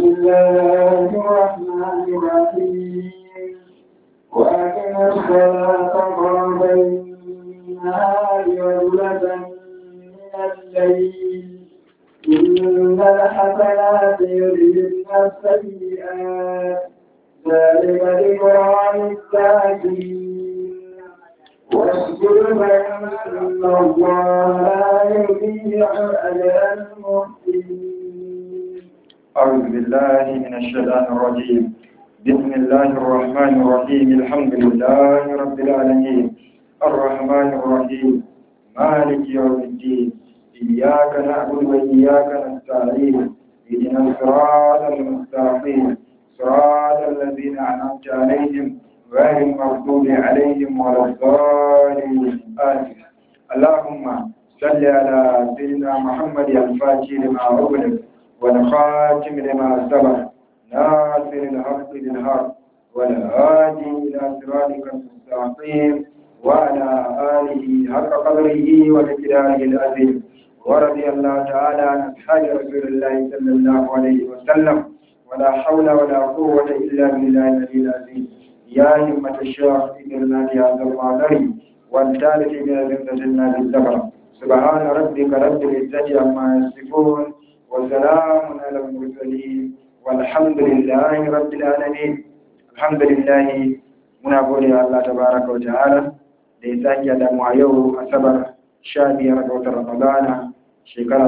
الله الرحمن الرحيم وأقم الصلاة طرفي النهار وزلفا من الليل إن الحسنات يذهبن السيئات ذلك ذكرى للذاكرين واصبر فإن الله لا يضيع أجر المحسنين. أعوذ بالله من الشيطان الرجيم. بسم الله الرحمن الرحيم. الحمد لله رب العالمين الرحمن الرحيم مالك يوم الدين إياك نعبد وإياك نستعين اهدنا الصراط المستقيم صراط الذين أنعمت عليهم غير المغضوب عليهم ولا الضالين آمين. اللهم صل على سيدنا محمد الفاتح لما أغلق والخاتم لما سبق ناصر الحق بالحق والهادي إلى صراطك المستقيم وعلى آله حق قدره ومقداره العظيم. ورضي الله تعالى عن أصحاب رسول الله صلى الله عليه وسلم ولا حول ولا قوة إلا بالله العلي العظيم. يا همة الشيخ إذن هذا المعذر والثالث من ذمتنا بالزفر. سبحان ربك رب العزة عما يصفون وسلام على المرسلين والحمد لله رب العالمين. الحمد لله muna gode wa Allah tabaraka wa ta'ala da ya sake da mu a yau asabar 15 ga watan Ramadana shekara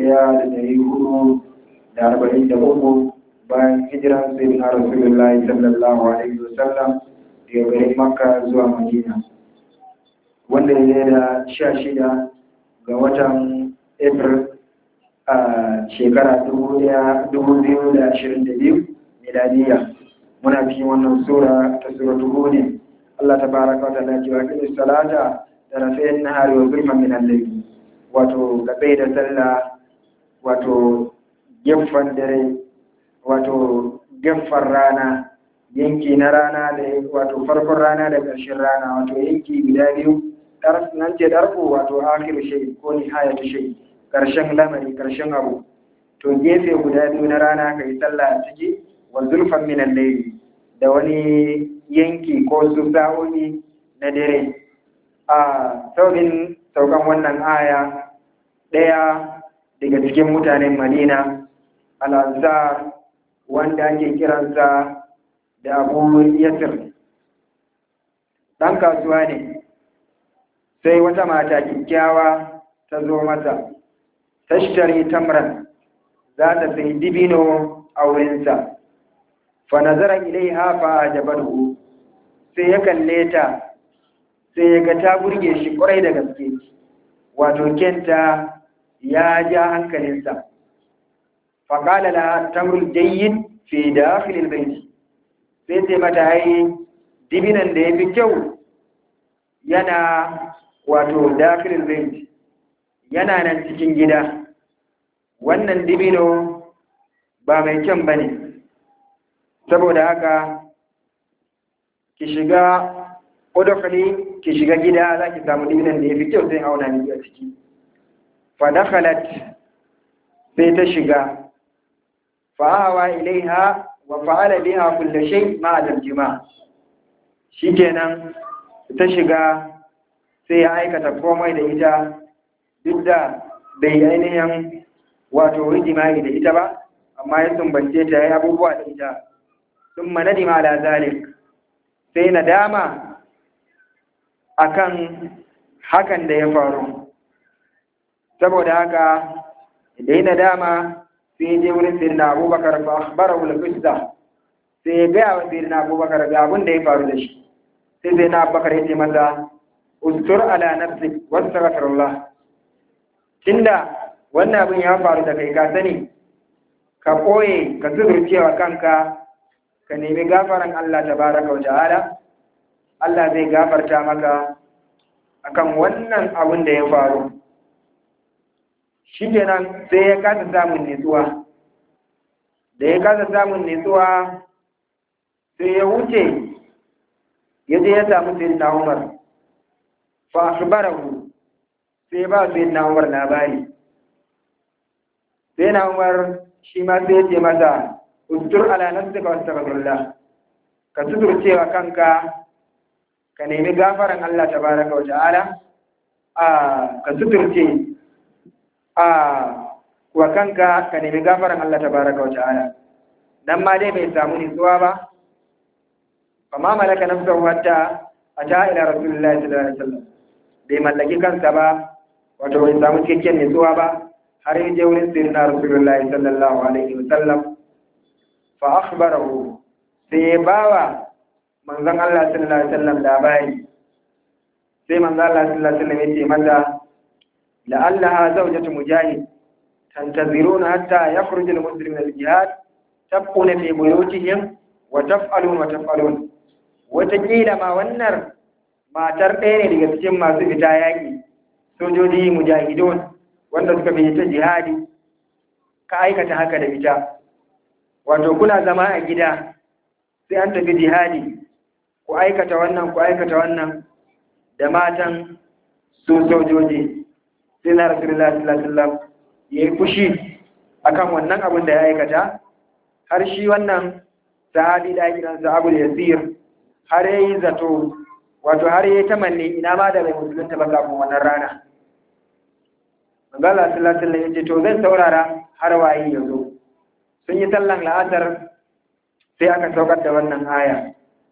1443 bayan hijiran sayyidina Rasulullahi sallallahu alaihi wasallam daga garin Makka zuwa Madina, wanda ya da 16 ga watan April a shekara 2022 miladiya. Muna cikin wannan sura ta suratul Hud. Allah tabaraka wa ta'ala ya ce salata da rafi'in nahari wa zulman min al-layl, wato gabe da sallah, wato gefen dare, wato gefen rana, yanki na rana da wato farkon rana da ƙarshen rana, wato yanki guda biyu. Nan ce darfu wato akhiru shay ko nihayatu shay, ƙarshen lamari, ƙarshen abu. To gefe guda biyu na rana kai sallah a ciki, wa zulfan min al-layl, da wani yanki ko su sa'o'i na dare. A saukin saukan wannan aya, ɗaya daga cikin mutanen Madina, al-Ansar, wanda ake kiransa da Abu Yasir, ɗan kasuwa ne. Sai wata mata kyakkyawa ta zo masa, tashtari tamran, za ta sai dibino a wurinsa. Fa nazara ilaiha fa ajabathu, sai ya kalle ta, sai ya ga ta burge shi kwarai da gaske, wato kenta ya ja hankalinsa. Fa qala la tamrul jayyid fi dakhil albayt, sai sai mata ai dibinan da yafi kyau yana wato dakhil albayt, yana nan cikin gida. Wannan dibino ba mai kyan bane, saboda haka ki shiga udkhuli, ki shiga gida, za ki samu dibinan da ya fi kyau sai auna miki a ciki. Fa dakhalat, sai ta shiga. Fa hawa ilaiha wa fa'ala biha kullu shay ma'a al-jima'. Shikenan ta shiga, sai ya aikata komai da ita, duk da bai ainihin wato jima'i da ita ba, amma ya sumbance ta yi abubuwa da ita. ثم ندم على ذلك, sai nadama akan hakan da ya faru. Saboda haka idan nadama sai je wurin sirna Abubakar fa akhbarahu al-qissa, sai ya ga wa sirna Abubakar ga abin da ya faru da shi. Sai sirna Abubakar ya ce masa ustur ala nafsik wastaghfirullah, tunda wannan abin ya faru da kai ka sani, ka koye ka sudurcewa kanka, ka nemi gafaran Allah tabaraka wa ta'ala. Allah zai gafarta maka akan wannan abin da ya faru. Shikenan sai ya kasa samun nutsuwa. Da ya kasa samun nutsuwa, sai ya wuce ya je ya samu sayyidina Umar. Fa akhbarahu, sai ba sayyidina Umar labari. Sayyidina Umar shi ma sai ya ce masa ustur ala nafsika wastaghfirullah ka suturcewa kanka ka nemi gafaran Allah tabaraka wa ta'ala ka suturce wa kanka ka nemi gafaran Allah tabaraka wa ta'ala dan ma dai bai samu nutsuwa ba amma malaka nafsuhu hatta ata ila rasulillahi sallallahu alaihi wasallam bai mallaki kansa ba wato bai samu cikakken nutsuwa ba har yaje wurin sirna rasulullahi sallallahu alaihi wasallam fa akhbarahu sai bawa manzon Allah sallallahu alaihi wasallam labari sai manzon Allah sallallahu alaihi wasallam yace mata la'allaha zawjatu mujahid tantaziruna hatta yakhruj al-muslim min al-jihad tabquna fi buyutihim wa taf'alun watakila ma wannan matar ɗaya ne daga cikin masu fita yaƙi sojoji mujahidun wanda suka fi ta jihadi ka aikata haka da ita wato kuna zama a gida sai an tafi jihadi ku aikata wannan da matan su sojoji sai na rasulullah sallallahu alaihi wasallam ya yi fushi akan wannan abin da ya aikata har shi wannan sahabi da gidansa Abu Yasir har yayi zato wato har yayi tamanni ina ma da bai musulunta ba kafin wannan rana Manzala sallallahu alaihi wasallam yace to zan saurara har wayi yazo sun yi sallan la'asar sai aka saukar da wannan aya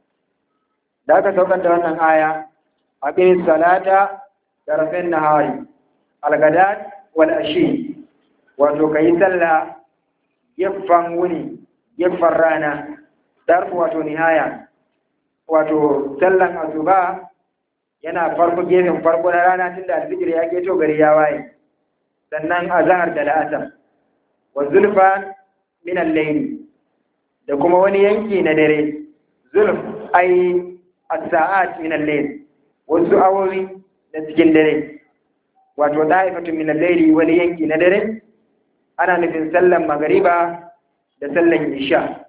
da aka saukar da wannan aya aqim salata tarafin nahari al-ghadat wal ashi wato kai sallah yaffan wuni yaffan rana darfu wato nihaya wato sallan asuba yana farko gefen farko na rana tunda alfijir ya keto gari ya waye sannan azhar da la'asar wa zulfa min al-layl da kuma wani yanki na dare zulf ai as-sa'at min al-layl wasu awowi na cikin dare wato da'ifatu min al-layl wani yanki na dare ana nufin sallan magriba da sallan isha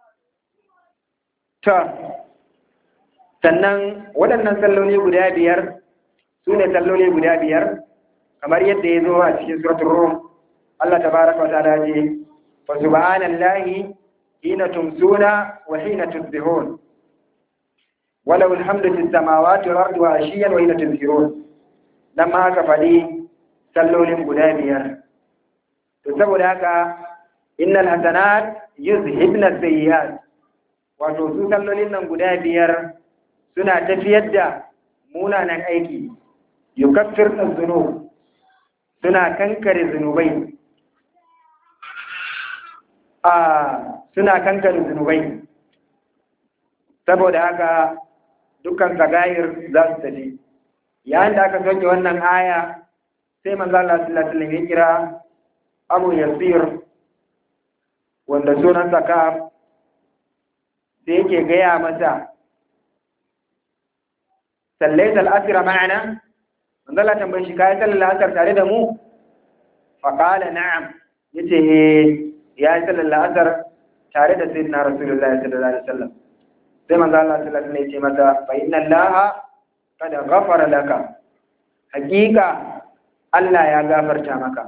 sannan waɗannan salloli guda biyar su ne salloli guda biyar kamar yadda ya zo a cikin suratul rum Allah tabaraka wa ta'ala ce fa subhanallahi hina tumsuna wa hina tusbihun wa lahu alhamdu fis samawati wal ardi wa ashiyan wa hina tuzhirun dan ma aka faɗi sallolin guda biyar to saboda haka innal hasanat yuzhibna sayyi'at wato su sallolin nan guda biyar suna tafiyar da munanan aiki yukaffir az-zunub suna kankare zunubai saboda haka dukkan sagair za su tafi yayin da aka soke wannan aya sai manzo Allah sallallahu alaihi wasallam ya kira Abu Yasir wanda sunan Zakaf sai yake gaya masa sallaita al-asr ma'ana manzo Allah tambaye shi kai sallar asr tare da mu fa qala na'am yace ya sallar asr tare da sayyidina rasulullahi sallallahu alaihi wasallam sai manzo Allah sallallahu alaihi wasallam yace masa fa inna allaha qad ghafara laka hakika Allah ya gafarta maka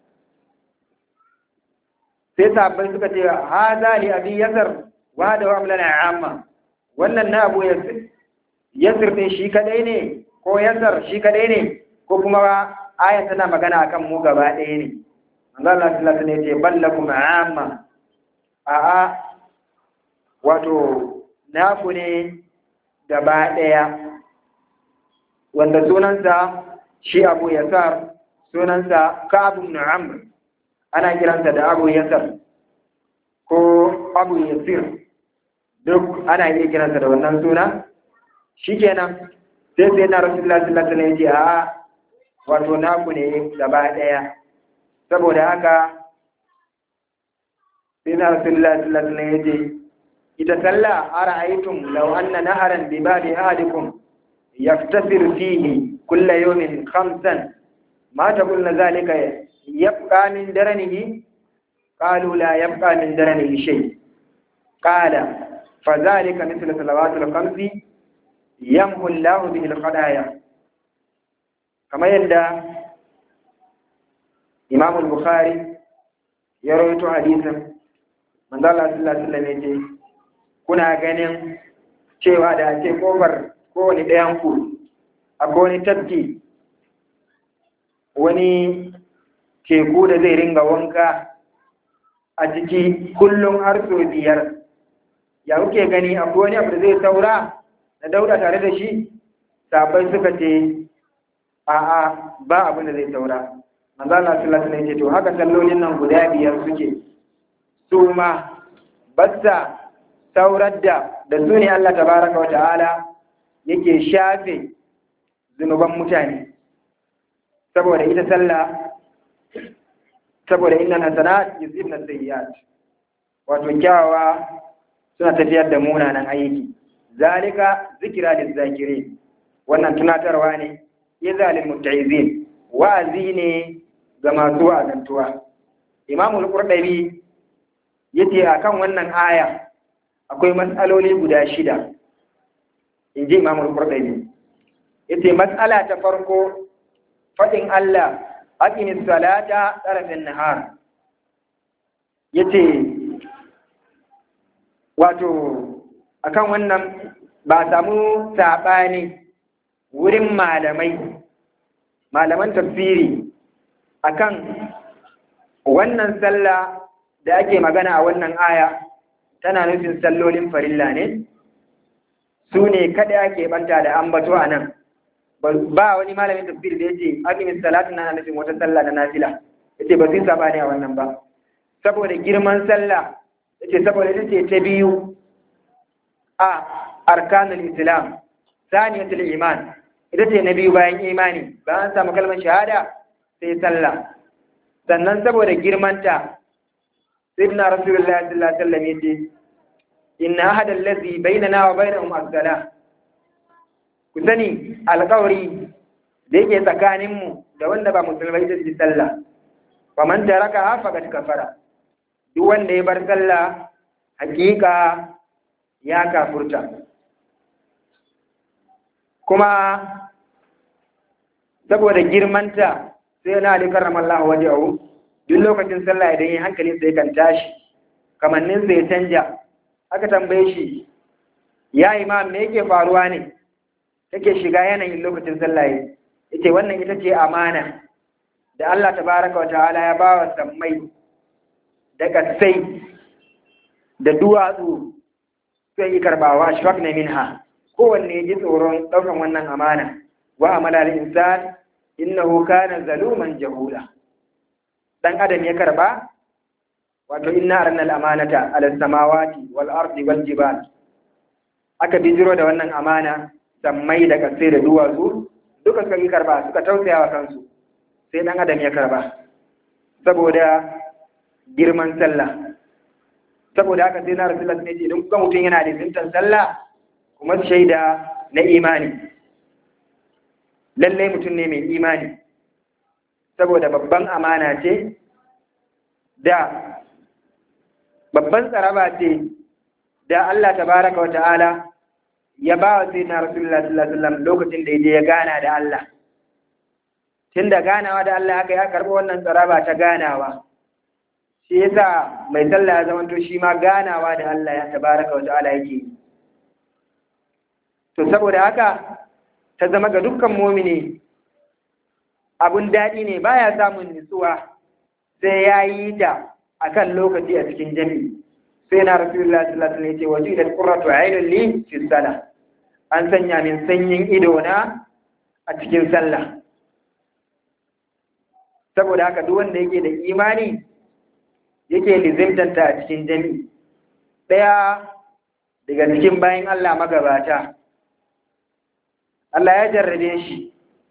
sai sahabbai suka ce hada li abi yasr wa da amlana amma wannan na Abu Yasir din shi kadai ne ko Yasar shi kadai ne ko kuma ayan tana magana akan mu gaba ɗaya ne manzo Allah sallallahu alaihi wasallam ya ce ballakum amma a'a wato naku ne gaba ɗaya wanda sunansa shi Abu Yasar sunansa Ka'ab ibn Amr ana kiransa da Abu Yasar ko Abu Yasir duk ana iya kiransa da wannan suna shikenan sai na Rasulullah sallallahu alaihi wasallam ya ce a wato naku ne gaba daya saboda haka sai na Rasulullah sallallahu alaihi wasallam ya ce ita salla ara'aytum law anna naharan bi babi ahadikum yaftasiru fihi kull yawmin khamsan ma taqulna zalika yabqa min daranihi qalu la yabqa min daranihi shay qala فذلك مثل صلوات الخمس يمحو الله به الخطايا كما يندى إمام البخاري يروي حديثا manzo Allah sallallahu alaihi wasallam yace kuna ganin cewa da ake kofar kowane ɗayan ku akwai wani tafki wani teku da zai ringa wanka a ciki kullum har sau 5, ya kuke gani akwai wani abu da zai saura na dauda tare da shi? Sabai suka ce a'a, ba abin da zai saura. Manzo Allah sallallahu alaihi wasallam ya ce to haka sallolin nan guda 5 suke, su ma basta saurar da su ne Allah tabaraka wa ta'ala yake shafe zunuban mutane. Saboda ita sallah, saboda inna hasanat yuzhibna sayyi'at, wato kyawawa suna tafiyar da munanan aiki. Zalika zikra lizakirin, wannan tunatarwa ne izalil mutta'izin, wa'azi ne ga masu wa'azantuwa. Imam al-Qurtubi yace akan wannan aya akwai mas'aloli guda 6, inji Imam al-Qurtubi. Yace mas'ala ta farko fadin Allah aqimis salata tarafin nahar, yace wato akan wannan ba samu sabani wurin malaman tafsiri akan wannan sallah da ake magana a wannan aya tana nufin sallolin farilla ne, su ne kada ake banta da ambato a nan. Ba wani malamin tafsiri da yace aqimis salata na nufin wata sallah na nafila, yace ba sai sabani a wannan ba, saboda girman sallah, yace saboda ita ce ta biyu a arkanul islam, saniyatul iman, ita ce na biyu bayan imani, bayan samu kalmar shahada sai sallah. Sannan saboda girmanta sayyidina rasulullahi sallallahu alaihi wasallam yace inna ahadal ladhi bainana wa bainahum as-salah, ku sani alƙawari da yake tsakaninmu da wanda ba musulmai da su sallah, fa man taraka faqad kafara, duk wanda ya bar sallah hakika ya kafurta. Kuma saboda girmanta sai na Ali karramallahu wajhahu, duk lokacin sallah idan yi hankalin sai kan tashi, kamannin sai ya canja. Aka tambaye shi, ya imam me yake faruwa ne take shiga yanayin lokacin sallah? Yace wannan ita ce amana da Allah tabaraka wa ta'ala ya bawa sammai da kasai da duwatsu sai yi karbawa ashfaqna minha, kowanne ji tsoron daukan wannan amana. Wa amala al-insan innahu kana zaluman jahula, dan adam ya karba, wato inna arnal amanata ala samawati wal ardi wal jibal, aka bijiro da wannan amana sammai da kasai da duwatsu duka suka yi karba, suka tausaya wa kansu, sai dan adam ya karba saboda girman sallah. Saboda haka sai na rasulullah ne ce idan kuka mutum yana da zintan sallah kuma shaida na imani, lallai mutum ne mai imani, saboda babban amana ce da babban tsaraba ce da Allah tabaraka wa ta'ala ya ba wa sayyidina rasulullah sallallahu alaihi wasallam lokacin da yaje ya gana da Allah. Tunda ganawa da Allah aka ya karɓi wannan tsaraba ta ganawa, shi yasa mai sallah ya zamanto shi ma ganawa da Allah ya tabaraka wa ta'ala yake. To saboda haka ta zama ga dukkan mumini abun daɗi ne, baya samun nutsuwa sai ya yi ta akan lokaci a cikin jami'i. Sai na rasulullah sallallahu alaihi wasallam yace wajidat qurratu aynun li fi salah, an sanya min sanyin ido na a cikin sallah. Saboda haka duk wanda yake da imani yake lizimtanta a cikin jami'i. Daya daga cikin bayin Allah magabata, Allah ya jarrabe shi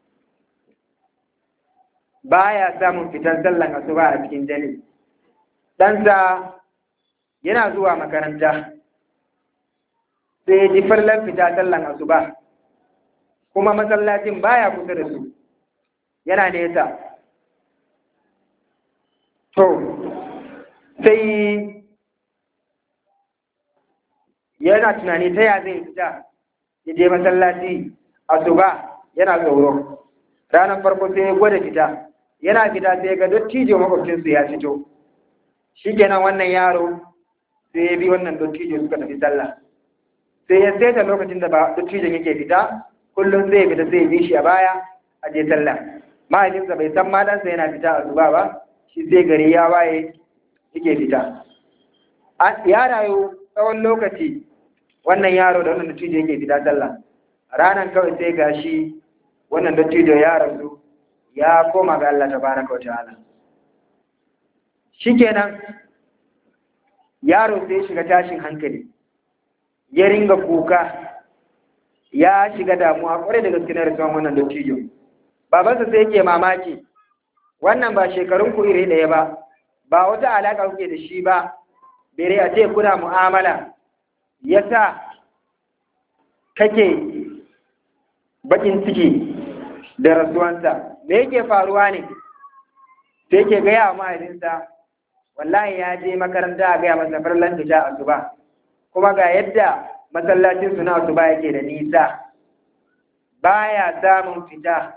baya samun fitan sallan asuba a cikin jami'i. Ɗansa yana zuwa makaranta sai ya ji fallan fita sallan asuba, kuma masallacin baya kusa da su, yana nesa. To sai yana tunani ta ya zai fita ya je masallaci asuba, yana tsoro. Ranar farko sai ya gwada fita, yana fita sai ga dattijo makwabcinsu ya fito. Shikenan wannan yaro sai ya bi wannan dottijo suka tafi sallah. Sai ya saita lokacin da ba dottijon yake fita, kullum sai ya fita sai ya bi shi a baya a je sallah. Mahaifinsa bai san ma ɗansa yana fita a zuba ba, shi sai gari ya waye yake fita. Ya rayu tsawon lokaci wannan yaro da wannan dattijo yake fita sallah. Ranan kawai sai gashi wannan dattijo ya rasu ya koma ga Allah tabaraka wa ta'ala. Shikenan yaro sai shiga tashin hankali, ya ringa kuka, ya shiga damuwa kwarai da gaske na rasuwan wannan dattijo. Babansa sai yake mamaki, wannan ba shekarun ku iri ɗaya ba wata alaka kuke da shi ba, bere a ce kuna mu'amala, yasa kake bakin ciki da rasuwansa. Me yake faruwa ne? Sai yake gaya wa mahaifinsa, wallahi ya je makaranta a gaya masa farlan fita asuba, kuma ga yadda masallacin su na asuba yake da nisa, baya samun fita,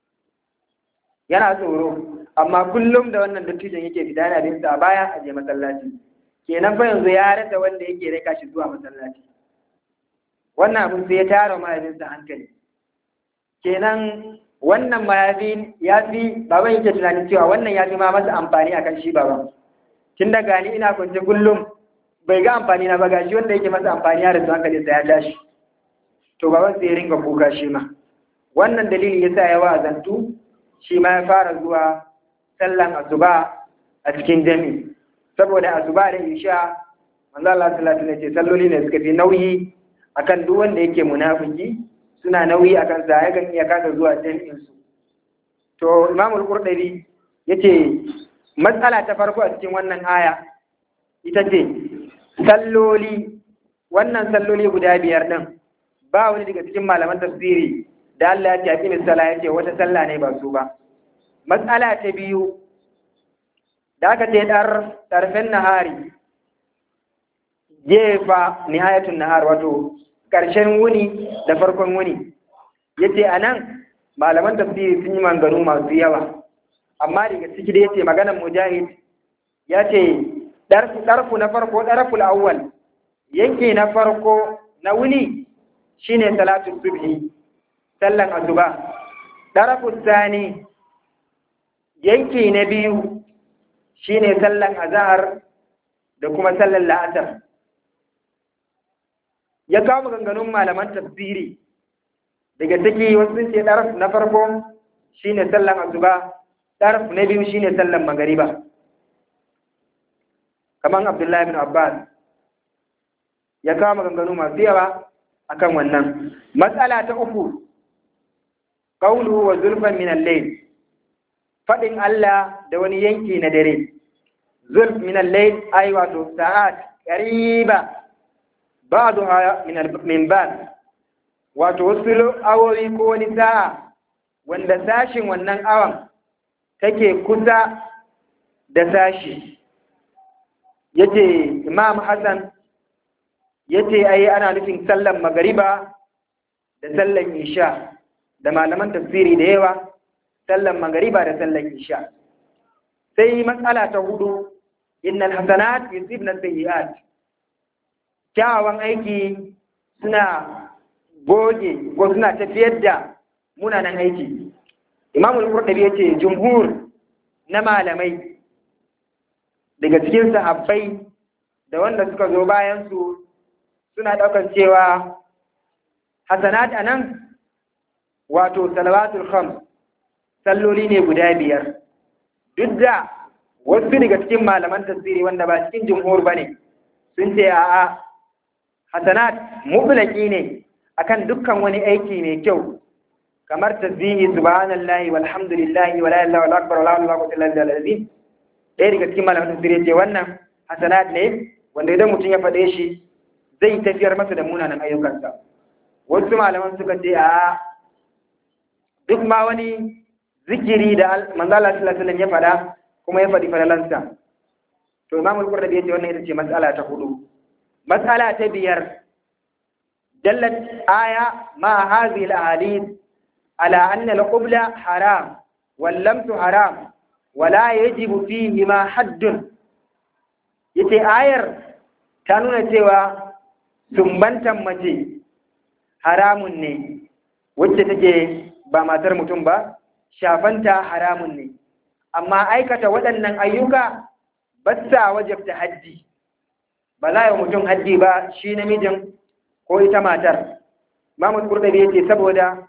yana tsoro, amma kullum da wannan dattijon yake fita yana bin sa a baya a je masallaci. Kenan fa yanzu ya rasa wanda yake raka shi zuwa masallaci. Wannan abin sai ya tara mahaifinsa hankali. Kenan wannan ma ya fi baban yake tunanin cewa wannan ya fi ma masa amfani akan shi baban. Tun da gani ina kwance kullum bai ga amfani na ba, gashi wanda yake masa amfani ya rasu hankalinsa ya tashi. To baban sai ya ringa kuka shi ma. Wannan dalili yasa ya wa'azantu, shi ma ya fara zuwa sallan asuba a cikin jami'i. Saboda asuba da isha manzo Allah sallallahu alaihi wasallam ce salloli ne suka fi nauyi akan duk wanda yake munafiki, suna nauyi akan sa ya kan iya kasa zuwa jami'in su. To Imam al-Qurtubi yace matsala ta farko a cikin wannan aya ita ce salloli, wannan salloli guda biyar din ba wani daga cikin malaman tafsiri da Allah ya ce aqimi sallah yace wata sallah ne ba su ba. Matsala ta biyu da aka ce ɗarfen nahari, jefa nihayatun nahar, wato ƙarshen wuni da farkon wuni. Ya ce a nan malaman tafsiri sun yi manganu masu yawa, amma daga ciki da ya ce maganan mujahid ya ce ɗarfu na farko, ɗarful awwal, yanki na farko na wuni shine salatu subhi, sallan asuba. Ɗarful sani, yanki na biyu shine sallan azhar da kuma sallan la'asar. Ya kawo maganganun malaman tafsiri, daga ciki wasu sun ce ɗarf na farko shine sallan asuba, ɗarf na biyu shine sallan magariba, kamar Abdullahi bin Abbas ya kawo maganganu masu yawa akan wannan. Matsala ta uku, qawluhu wa zulfan min al-layl, faɗin Allah da wani yanki na dare. Zulf min al-layl ay wato sa'at qariba ba'daha min ba'd, wato wasu awowi ko wani sa'a wanda sashin wannan awan take kusa da sashi. Yace Imam Hassan yace ai ana nufin sallan magariba da sallan isha, da malaman tafsiri da yawa sallan magariba da sallan isha. Sai matsala ta hudu, innal hasanat yusibna sayyi'at, kyawawan aiki suna goge ko suna tafiyar da munanan aiki. Imam al-Qurtubi yace jumhur na malamai daga cikin sahabbai da wanda suka zo bayan su suna daukar cewa hasanat anan wato salawatul khams, salloli ne guda biyar. Duk da wasu daga cikin malaman tafsiri wanda ba cikin jumhur bane sun ce a'a, hasanat mutlaqi ne akan dukkan wani aiki mai kyau, kamar tasbihi subhanallahi walhamdulillahi wala ilaha illallah akbar wala hawla wala quwwata illa billah. Ɗaya daga cikin malaman tafsiri ce wannan hasanat ne wanda idan mutum ya faɗe shi zai tafiyar masa da munanan ayyukansa. Wasu malaman suka ce a duk ma wani zikiri da manzo Allah sallallahu alaihi wasallam ya faɗa kuma ya faɗi falalansa. To Imam al-Qurtubi yace wannan ita ce mas'ala ta hudu. Mas'ala ta biyar, dallat aya ma hadhihi al-ahadith ala anna al-qibla haram wal lamsu haram wa la yajibu fihi ma haddun. Yace ayar ta nuna cewa sumbantan mace haramun ne, wacce take ba matar mutum ba, shafanta haramun ne, amma aikata waɗannan ayyuka ba sa wajabta haddi, ba za yi mutum haddi ba shi namijin ko ita matar. Mahmud Qurtubi yace saboda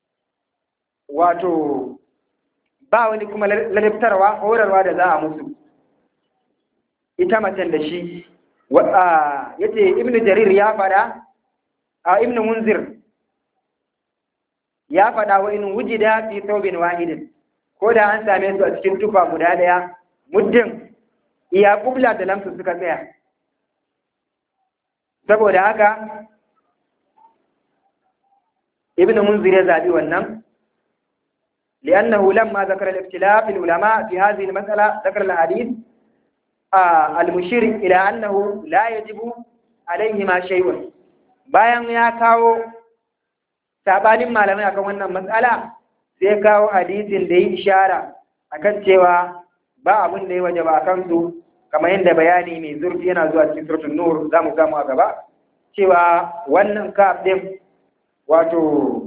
wato ba wani kuma ladabtarwa horarwa da za a musu ita macen da shi. Yace Ibn Jarir ya fada a Ibn Munzir ya fada wa in wujida fi thawbin wahidin, ko da an same su a cikin tufa guda daya, muddin iya kubla da lamsu suka tsaya. Saboda haka Ibn Munzir ya zabi wannan, لأنه لما ذكر الاختلاف العلماء في هذه المسألة ذكر الحديث المشير إلى أنه لا يجب عليهما شيء. bayan ya kawo sabanin malamai akan wannan matsala, sai kawo hadisin da yi ishara akan cewa ba abin da ya wajaba a kansu, kamar yadda bayani mai zurfi yana zuwa cikin suratul nur, zamu samu a gaba cewa wannan kaf din wato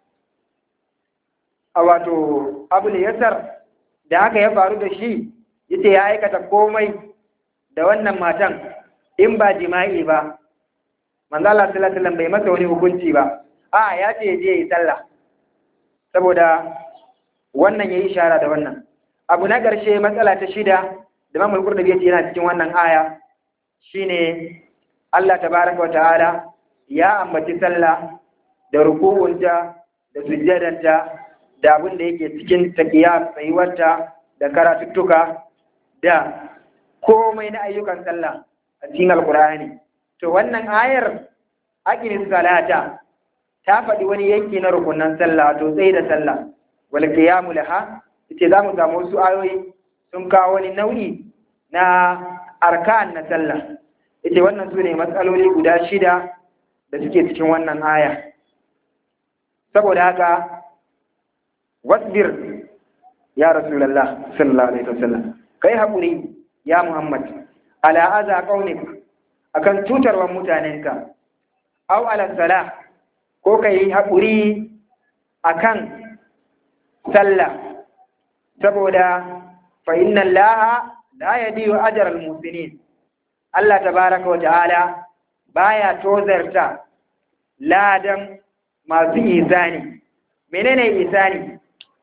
Abul Yasar da haka ya faru da shi, yace ya aikata komai da wannan matan in ba jima'i ba, manzo Allah sallallahu alaihi wasallam bai masa wani hukunci ba, ya ce je yi sallah, saboda wannan yayi ishara da wannan. Abu na ƙarshe, matsala ta shida da Imam Al-Qurtubi yace yana cikin wannan aya shine Allah tabaraka wa ta'ala ya ambaci sallah da ruku'unta da sujjadanta da abin da yake cikin taqiya, tsayuwarta da karatuttuka da komai na ayyukan sallah a cikin Alƙur'ani. To wannan ayar aqimis salata ta faɗi wani yanki na rukunan sallah, to tsaye da sallah wal qiyamu laha. Ita za mu samu wasu ayoyi sun kawo wani nau'i na arkan na sallah. Ita wannan su ne matsaloli guda shida da suke cikin wannan aya. Saboda haka wasbir ya Rasulullah sallallahu alaihi wasallam, kai haƙuri ya Muhammad ala aza qaunik, akan cutarwar mutanenka, au ala salah, ko kai haƙuri akan sallah, saboda fa inna Allaha la yadiyu ajra al-muhsinin, Allah tabaraka wa ta'ala baya tozarta ladan masu ihsani. Menene ihsani?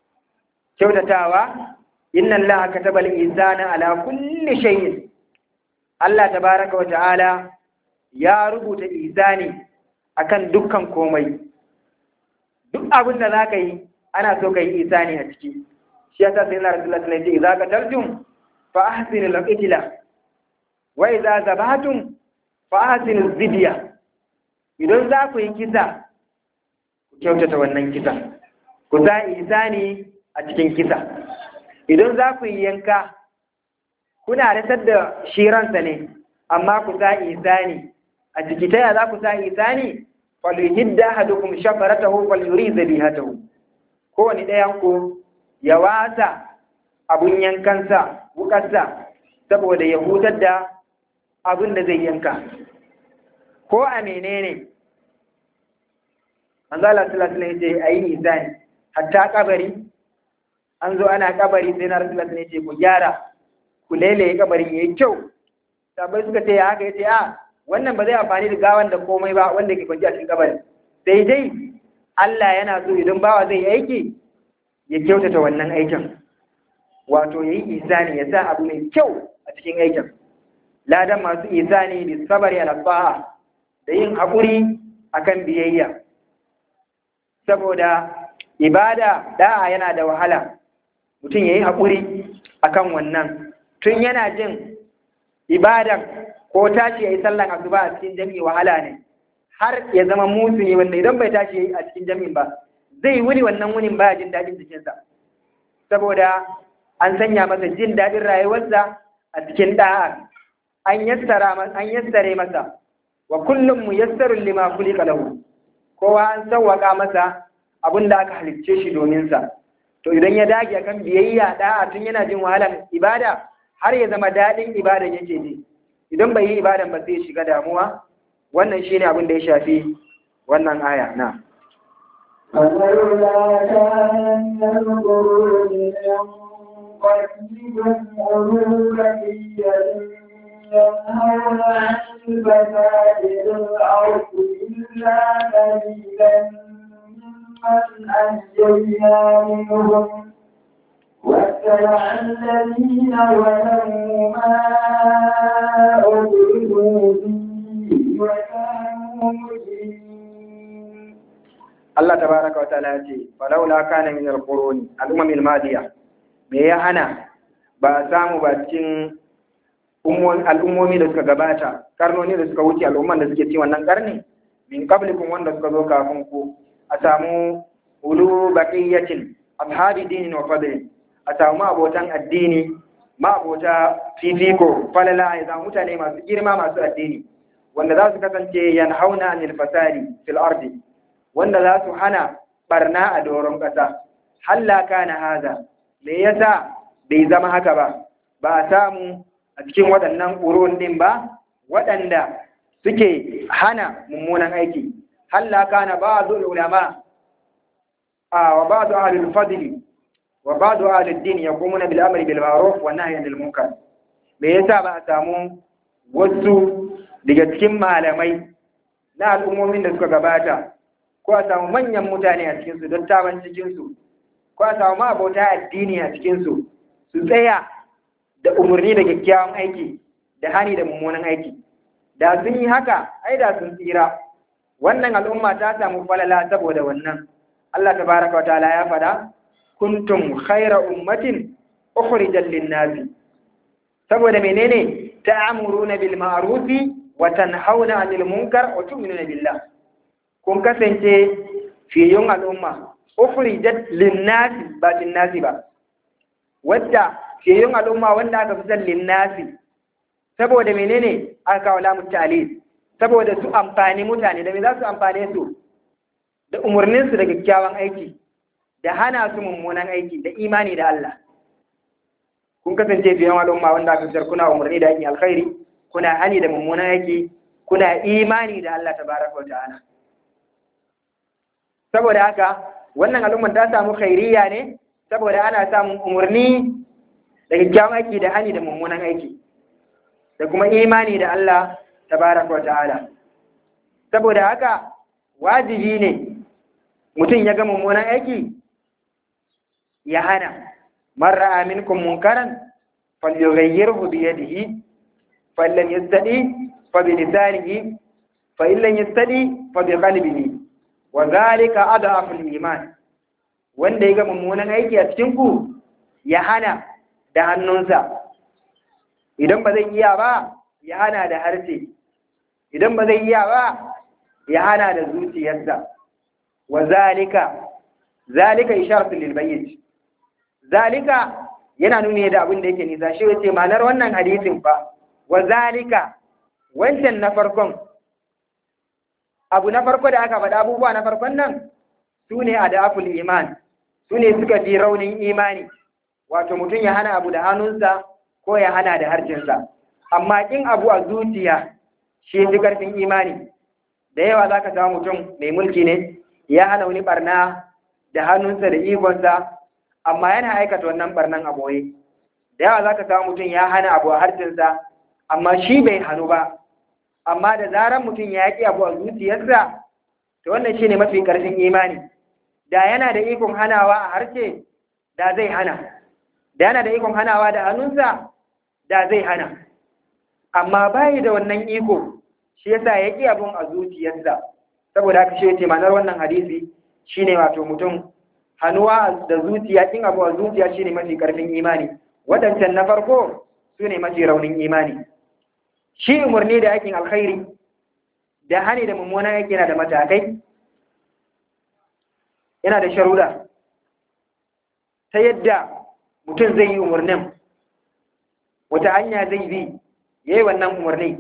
Kyautatawa. Inna Allaha kataba al-ihsana ala kulli shay'in, Allah tabaraka wa ta'ala ya rubuta ihsani akan dukkan komai. Duk abin da zaka yi ana so ka yi ihsani a ciki. Shi yasa sai Allah Rasulullah sallallahu alaihi wasallam ya ce idza qataltum fa ahsinu al-qitla wa idza zabatum fa ahsinu az-zibya. Idan za ku yi kisa, ku kyautata wannan kisa, ku sa ihsani a cikin kisa. Idan za ku yi yanka, kuna rasar da shiransa ne, amma ku sa ihsani a ciki. Ta yaya za ku sa ihsani? falyuhidda ahadukum shafaratahu falyuriz bihatahu, kowane ɗayan ku ya wasa abun yankansa, wukarsa, saboda ya hutar da abin da zai yanka. Ko a menene manzo Allah sallallahu alaihi wasallam yace ayi ihsani, hatta kabari an zo ana kabari sai na Rasulullah sallallahu alaihi wasallam yace ku gyara, ku lele kabarin yayi kyau. Sabai suka ce haka, yace wannan ba zai amfani da gawan da komai ba wanda ke kwanci a cikin kabari, sai dai Allah yana so idan bawa zai aiki ya kyautata wannan aikin, wato yayi ihsani, ya sa abu mai kyau a cikin aikin. Ladan masu ihsani bi sabari ala ta'a, da yin hakuri akan biyayya, saboda ibada da'a yana da wahala. Mutum yayi hakuri akan wannan, tun yana jin ibadan ko tashi yayi sallan asuba a cikin jami'i wahala ne, har ya zama musu ne wanda idan bai tashi yayi a cikin jami'in ba, zai wuni wannan wunin baya jin dadin jikinsa, saboda an sanya masa jin dadin rayuwarsa a cikin da'a. An yassare masa, wa kullum muyassarun lima khuliqa lahu, kowa an sawwaka masa abin da aka halicce shi domin sa. To idan ya dage akan biyayya da'a tun yana jin wahalar ibada, har ya zama dadin ibada yake ji, idan bai yi ibadan ba zai shiga damuwa. Wannan shine abin da ya shafi wannan aya na. فلولا كان من القرون من قبلكم أولو بقية ينهون عن الفساد في الأرض إلا قليلا ممن أنجينا منهم واتبع الذين ظلموا ما أتركوا فيه وكانوا مجرمين. Allah tabaraka wa ta'ala ya ce falaula kana min al-quruni al-umam al-madiya, me ya hana ba samu ba cikin al'ummomi da suka gabata, karnoni da suka wuce, al'umman da suke ci wannan karni min qablikum wanda suka zo kafin ku, a samu ulu baqiyatin ashabi dinin wa fadlin, a samu abotan addini ma abota fifiko falala, ya zama mutane masu girma masu addini wanda za su kasance yanhauna anil fasadi fil ardi, wanda za su hana barna a doron ƙasa. Halla kana haza, me yasa bai zama haka ba, ba a samu a cikin waɗannan ƙurun ɗin ba waɗanda suke hana mummunan aiki. Halla kana ba'dul ulama wa ba'du ahlul fadli wa ba'du ahlud din yaqumuna bil amri bil ma'ruf wa nahyi anil munkar. Me yasa ba a samu wasu daga cikin malamai na al'ummomin da suka gabata, ko a samu manyan mutane a cikinsu, dattawan cikinsu, ko a samu ma'abota addini a cikinsu, su tsaya da umarni da kyakkyawan aiki da hani da mummunan aiki. Da sun yi haka, ai da sun tsira. Wannan al'umma ta samu falala saboda wannan. Allah tabaraka wa ta'ala ya faɗa, kuntum khaira ummatin ukhrijat lin-nasi. Saboda menene? Ta'muruna bil ma'rufi wa tanhauna 'anil munkar wa tu'minuna billah. Kun kasance fiyayyun al'umma, ukhrijat lin-nasi ba lin-nasi ba. Wadda fiyayyun al'umma wanda aka fi san lin-nasi, saboda menene aka kawo lamu ta'lil, saboda su amfani mutane. Da me za su amfane su? Da umarninsu da kyakkyawan aiki, da hana su mummunan aiki, da imani da Allah. Kun kasance fiyayyun al'umma wanda aka fi kuna umarni da aikin alkhairi, kuna hani da mummunan aiki, kuna imani da Allah tabaraka wa ta'ala. Saboda haka wannan al'ummar ta samu khairiyya ne saboda ana samun umarni da kyakkyawan aiki da hani da mummunan aiki, da kuma imani da Allah tabaraka wa ta'ala. Saboda haka wajibi ne mutum ya ga mummunan aiki ya hana. Man ra'a minkum munkaran falyughayyirhu bi yadihi fa in lam yastati fa bi lisanihi fa in lam yastati fa bi qalbihi wa zalika adhafu al-iman. Wanda ya ga mummunan aiki a cikin ku ya hana da hannunsa, idan ba zai iya ba ya hana da harshe, idan ba zai iya ba ya hana da zuciyarsa. Wa zalika isharatu lil bayyin. Zalika yana nuni da abin da yake nisa. Shi yace ma'anar wannan hadisin fa wa zalika, wancan na farkon, abu na farko da aka faɗa, abubuwa na farkon nan su ne adaful iman, su ne suka fi raunin imani. Wato mutum ya hana abu da hannunsa ko ya hana da harshensa, amma kin abu a zuciya shi fi ƙarfin imani. Da yawa za ka samu mutum mai mulki ne ya hana wani barna da hannunsa da ikonsa, amma yana aikata wannan barnan a boye. Da yawa za ka samu mutum ya hana abu a harshensa, amma shi bai hannu ba. Amma da zarar mutum ya ƙi abu a zuciyarsa, to wannan shi ne mafi ƙarfin imani. Da yana da ikon hanawa a harshe, da zai hana. Da yana da ikon hanawa da hannunsa, da zai hana. Amma bayi da wannan iko, shi yasa ya ƙi abun a zuciyarsa. Saboda haka shi yace ma'anar wannan hadisi shine wato mutum hannuwa da zuciya, ƙin abu a zuciya shine mafi ƙarfin imani. Waɗancan na farko su ne mafi raunin imani. Shi umarni da aikin alkhairi da hani da mummunan aiki yana da matakai, yana da sharuɗa, ta yadda mutum zai yi umarnin, wata hanya zai bi ya yi wannan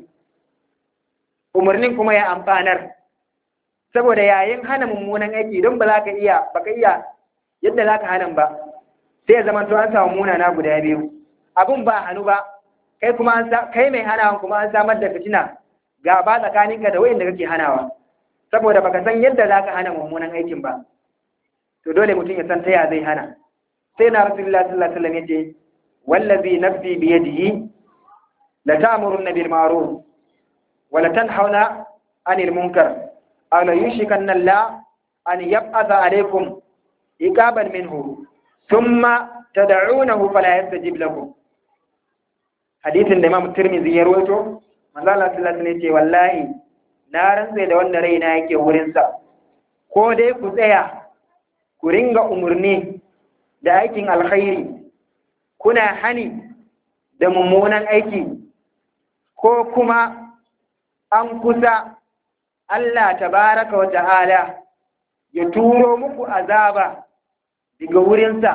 umarnin kuma ya amfanar. Saboda yayin hana mummunan aiki, don ba za ka iya yadda za ka hana ba, sai ya zama to an samu munana guda biyu. Abun ba hannu ba, kai kuma kai mai hanawa kuma an samar da fitina gaba tsakaninka da wayanda kake hanawa saboda baka san yadda zaka hana mummunan aikin ba to dole mutum ya san ta ya zai hana sai na rasulullahi sallallahu alaihi wasallam yace wallazi nafsi bi yadihi la ta'muruna bil ma'ruf wa la tanhauna 'anil munkar aw la yushikanna Allah an yab'atha alaykum iqaban minhu thumma tad'unahu fala yastajib lakum hadithin da Imam Tirmidhi ya rawaito manzo Allah sallallahu alaihi wasallam yace wallahi na rantsa da wanda raina yake wurin sa ko dai ku tsaya ku ringa umurni da aikin alkhairi kuna hani da mummunan aiki ko kuma an kusa Allah tabaraka wa ta'ala ya turo muku azaba daga wurinsa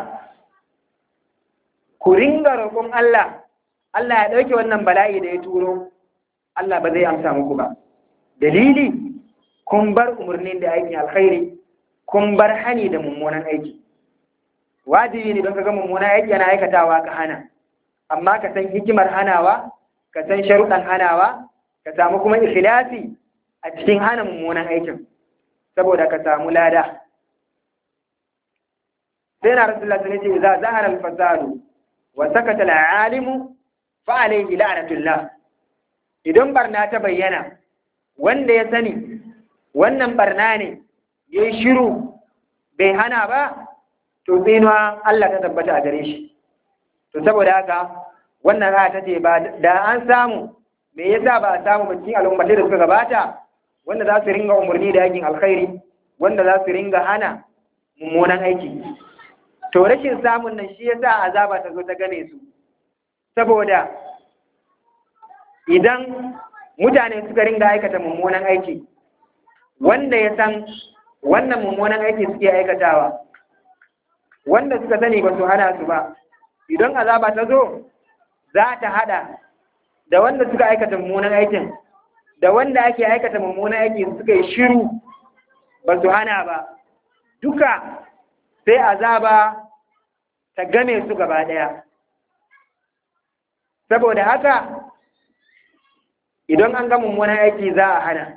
ku ringa roƙon Allah ya ɗauke wannan bala'i da ya turo Allah ba zai amsa muku ba dalili kun bar umarnin da aikin alkhairi kun bar hani da mummunan aiki wajibi ne don ka ga mummunan aiki yana aikatawa ka hana amma ka san hikimar hanawa ka san sharuɗan hanawa ka samu kuma ikhlasi a cikin hana mummunan aikin saboda ka samu lada sai na rasulullah sun ce za zahara al-fasadu wa sakata al-alimu fa alayhi la'natullah idan barna ta bayyana wanda ya sani wannan barna ne yayi shiru bai hana ba to tsinuwa Allah ta tabbata a gare shi to saboda haka wannan aya ta ce ba da an samu me yasa ba a samu ba cikin al'ummatai da suka gabata wanda za su ringa umarni da aikin alkhairi wanda za su ringa hana mummunan aiki to rashin samun nan shi yasa azaba ta zo ta gane su saboda idan mutane suka ringa aikata mummunan aiki wanda ya san wannan mummunan aiki suke aikatawa wanda suka sani ba su hana su ba idan azaba ta zo za ta hada da wanda suka aikata mummunan aikin da wanda ake aikata mummunan aiki suka yi shiru ba su hana ba duka sai azaba ta game su gaba daya saboda haka idan an ga mummunan aiki za a hana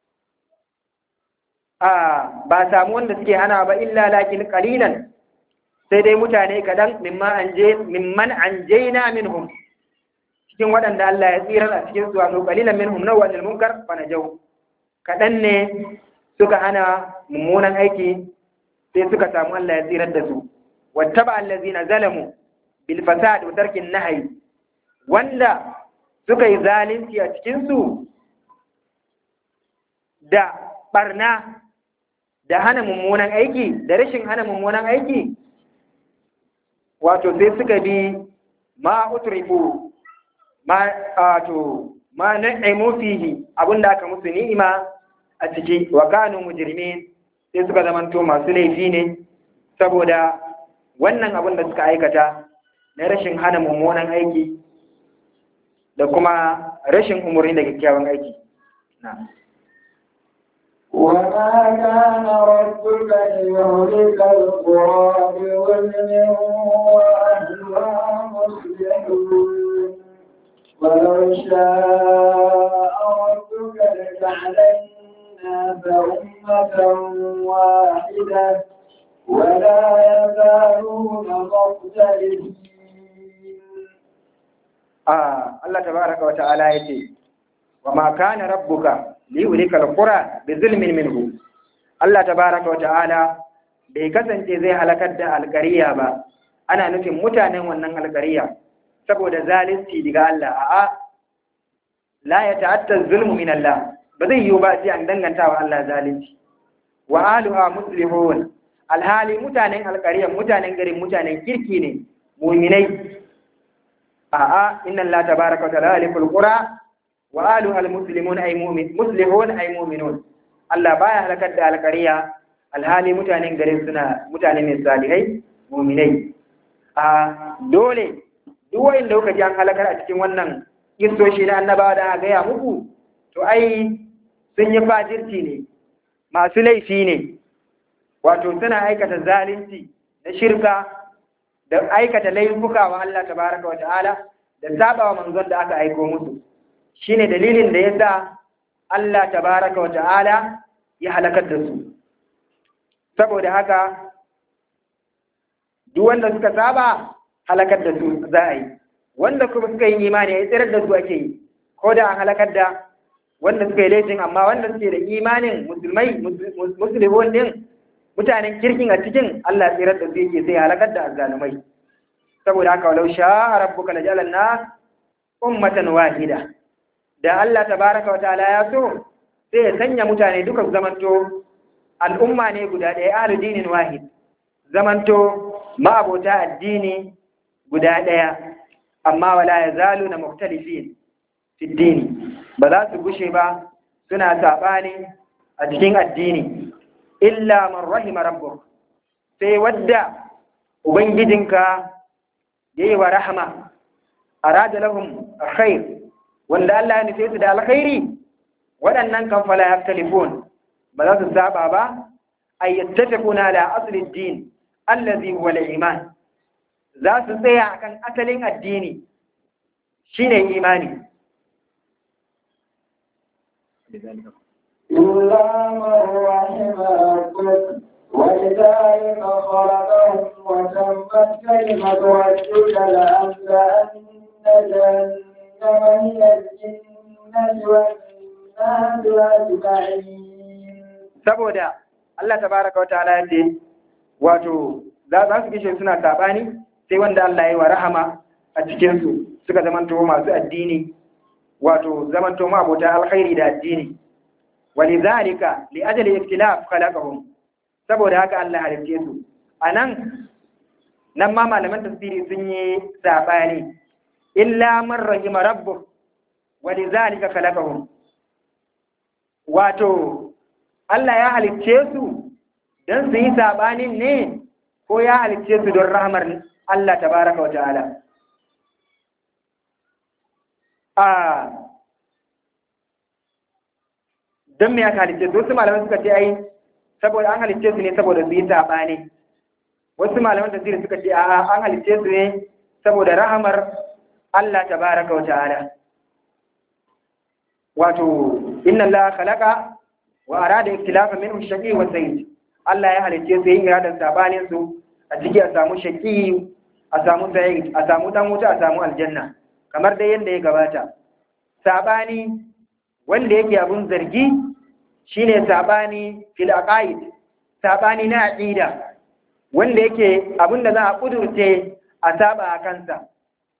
ba samu wanda suke hana ba illa lakin qalilan sai dai mutane kadan mimman anjayna minhum cikin waɗanda Allah ya tsira a cikin su wato qalilan minhum nawal munkar fa najaw kadan ne suka hana mummunan aiki sai suka samu Allah ya tsirar da su wattaba allazina zalamu bil fasad wa tarkin nahyi wanda suka yi zalunci a cikin su da barna da hana mummunan aiki da rashin hana mummunan aiki wato sai suka bi ma utrifu ma na'imu fihi abinda aka musu ni'ima a ciki wa kanu mujrimin sai suka zamanto masu laifi ne saboda wannan abin da suka aikata na rashin hana mummunan aiki da kuma rashin umarni da kyakkyawan aiki وما كان ربك ليهلك القرى بظلم وأهلها مصلحون ولو شاء ربك لجعل الناس أمة واحدة ولا يزالون مختلفين الله تبارك وتعالى يقول وما كان ربك liyulika alqura bi zulmin minhu Allah tabaaraka wa ta'ala bai kasance zai halakar da alqariya ba ana nufin mutanen wannan alqariya saboda zalunci daga Allah a'a la yata'atta zulmu min Allah ba zai yiwu ba sai an danganta wa Allah zalunci wa ahluha muslihun alhali mutanen alqariya mutanen garin mutanen kirki ne mu'minai a'a inna Allah tabaaraka wa ta'ala yalikul qura wa aluha almuslimun ay mu'min muslihun ay mu'minun Allah baya halakar da alqariya alhali mutanen garin suna mutane ne salihai mu'minai dole duk wanda kuka ji an halakar a cikin wannan kissoshi na annabawa da aka gaya muku to ai sun yi fajirci ne masu laifi ne wato suna aikata zalunci da shirka da aikata laifuka wa Allah tabaraka wa ta'ala da sabawa manzon da aka aiko musu shine dalilin da yasa Allah tabaraka wa ta'ala ya halakar da su. Saboda haka duk wanda suka saba halakar da su za a yi, wanda kuma suka yi imani ya tsirar da su ake yi, ko da an halakar da wanda suka yi laifin, amma wanda suke da imanin musulmai din mutanen kirkin a cikin Allah tsirar da su yake sai halakar da azzalumai. Saboda haka walau sha'a rabbuka laja'ala an-nas ummatan wahida, da Allah tabaraka wa ta'ala ya so sai ya sanya mutane duka zamanto al'umma ne guda ɗaya, ahlu dinin wahid, zamanto ma'abota addini guda ɗaya, amma wala yazaluna mukhtalifin fi dini, ba za su gushe ba suna saɓani a cikin addini, illa man rahima rabbuk, sai wadda ubangijinka yayi wa rahama, arada lahum khair, wanda Allah ya nufe su da alkhairi, waɗannan kan fala yaktalifun, ba za su saba ba, ay yattafiquna ala asli ad-din allazi huwa al-iman, za su tsaya akan asalin addini shine imani. إلا من رحم ربك ولذلك خلقهم وتمت كلمة ربك لأملأن جهنم من الجنة والناس أجمعين. saboda Allah tabaraka wataala ya ce wato za su kishe suna sabani sai wanda Allah ya yi wa rahama a cikin su suka zamanto masu addini, wato zamanto ma abota alkhairi da addini. walidhalika li ajli ikhtilaf khalaqahum, saboda haka Allah halice su. anan nan ma malaman tafsiri sun yi sabani, illa man rahima rabbuk walidhalika khalaqahum, wato Allah ya halicce su don su yi saɓanin ne ko ya halicce su don rahmar Allah tabaraka wa ta'ala. Don me aka halicce su? Wasu malaman suka ce ai saboda an halicce su ne saboda su yi saɓani. Wasu malaman tafsiri suka ce a'a an halicce su ne saboda rahmar Allah tabaraka wa ta'ala. Wato inna Allah khalaqa wa arada ikhtilafa minhum shaqi wa sa'id, Allah ya halice su yin iradan sabanin su a ciki a samu shaqi, a samu sa'id, a samu dan wuta, a samu aljanna, kamar dai yanda ya gabata. Sabani wanda yake abun zargi shine sabani fil aqaid, sabani na aqida wanda yake abun da za a kudurce a saba a kansa.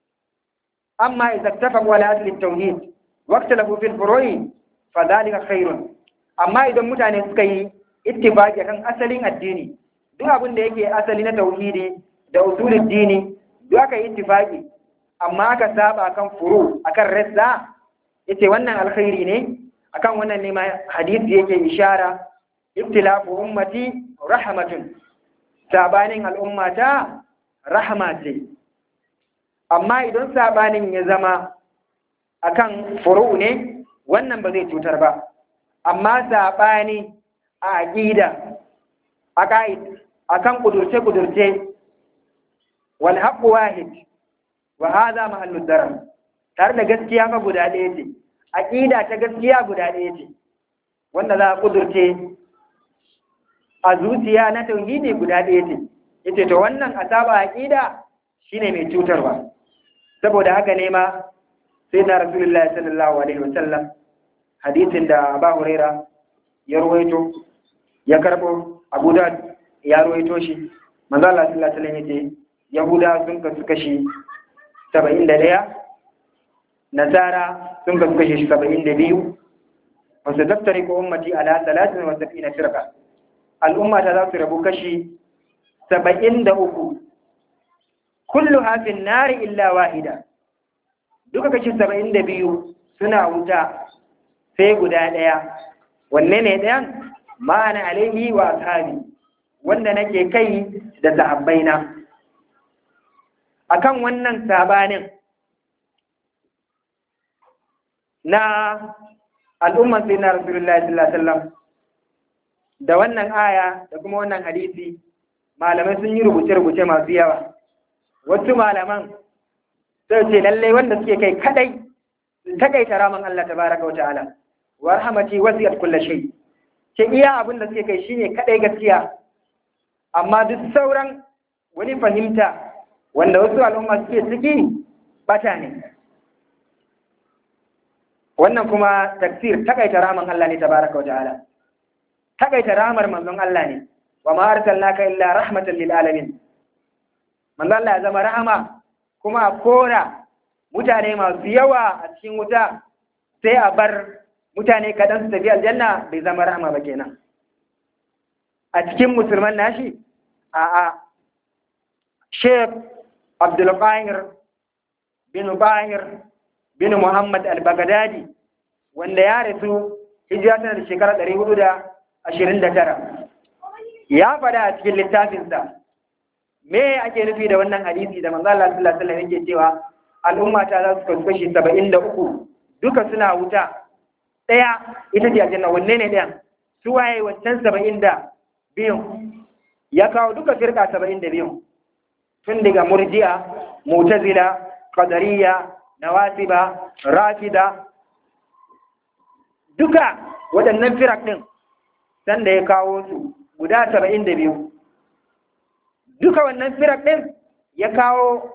Amma idza ittafaqu ala asli at-tauhid wa ikhtalafu fil furu'i fa dhalika khairun, amma idan mutane suka yi ittifaqi kan asalin addini, duk abin da yake asali na tauhidi da usulul dini duk aka yi ittifaqi, amma aka saba kan furu akan rassa, yace wannan alkhairi ne. Akan wannan ne ma hadisi yake ishara, ibtilafu ummati rahmatun, sabanin al'ummata rahma ce. Amma idan sabanin ya zama akan furu ne, wannan ba zai cutar ba. Amma saɓani a aƙida, a ƙa'id, a kan ƙudurce-ƙudurce, wal haƙƙu wahid, wa haza mahallud darar, tare da gaskiya fa guda ɗaya ce, aƙida ta gaskiya guda ɗaya ce, wanda za a ƙudurce a zuciya na tauhidi guda ɗaya ce, yace to wannan a saba aƙida shine mai cutarwa. Saboda haka ne ma sai na Rasulullahi sallallahu alaihi wasallam hadisin da Abu Huraira ya ruwaito, ya karbo, Abu Dawud ya ruwaito shi, manzo Allah sallallahu alaihi wasallam yace Yahuda sun kasu kashi 71, Nasara sun kasu kashi 72, wa sataftariqu ummati ala 73 firqa, al'umma ta za su rabu kashi 73, kulluha fin nari illa wahida, duka kashi 72 suna wuta sai guda ɗaya. Wanne ne ɗayan? Ma'ana alaihi wa ashabi, wanda nake kai da sahabbaina. Akan wannan sabanin na al'umman sai na Rasulullahi sallallahu alaihi wasallam da wannan aya da kuma wannan hadisi, malamai sun yi rubuce-rubuce masu yawa. Wasu malaman sai ce lalle wanda suke kai kadai takaita raman Allah tabaraka wa ta'ala wa rahmati wasiyat kulli shay ke iya abin da suke kai shine kadai gaskiya amma duk sauran wani fahimta wanda wasu al'umma suke ciki bata ne wannan kuma tafsir takaita raman Allah ne tabaraka wa ta'ala takaita ramar manzon Allah ne wa ma arsalnaka illa rahmatan lil alamin manzon Allah ya zama rahama kuma a kora mutane masu yawa a cikin wuta sai a bar mutane kaɗan su tafi aljanna bai zama rahama ba kenan a cikin musulman nashi a Sheikh Abdul Qahir bin Bahir bin Muhammad al-Baghdadi wanda ya rasu hijira tana da shekara 429 ya faɗa a cikin littafinsa me ake nufi da wannan hadisi da manzo Allah sallallahu alaihi wasallam yake cewa al'umma ta za su kashi 73 duka suna wuta daya ita ce aljanna wanne ne daya su waye wancan 72 ya kawo duka firqa 72 tun daga murji'a mu'tazila qadariyya nawasiba rafida duka waɗannan firak din sanda ya kawo su guda 72 duka wannan firak ɗin ya kawo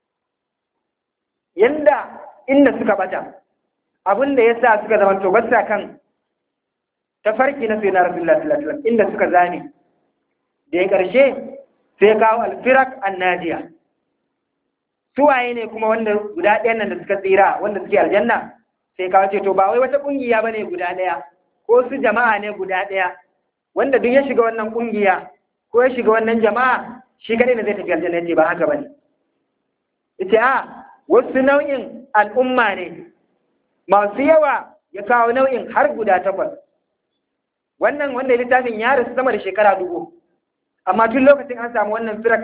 yanda inda suka bata abinda ya sa suka zama to basa kan tafarki na sai na rasulullah sallallahu alaihi wasallam inda suka zane da ya ƙarshe sai kawo alfirak annajiya suwaye ne kuma wanda guda ɗayan nan da suka tsira wanda suke aljanna sai kawo ce to ba wai wata ƙungiya bane guda ɗaya ko su jama'a ne guda ɗaya wanda duk ya shiga wannan ƙungiya ko ya shiga wannan jama'a shi kadai ne zai tafi aljanna ce ba haka bane ita a wasu nau'in al'umma ne masu yawa ya kawo nau'in har guda 8 wannan wanda littafin ya rasu sama da shekara 1000 amma tun lokacin an samu wannan firak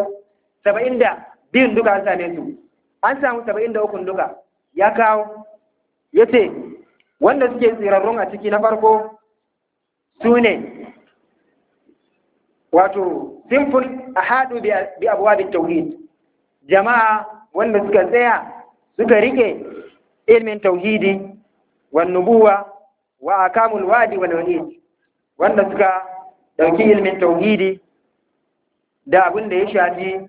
72 duka an same su an samu 73 duka ya kawo ya ce wanda suke tsirarrun a ciki na farko su ne wato simple a haɗu bi abuwa tauhid jama'a wanda suka tsaya suka rike ilmin tauhidi wa nubuwa wa akamul wadi wal wa'id wanda suka dauki ilmin tauhidi da abin da ya shafi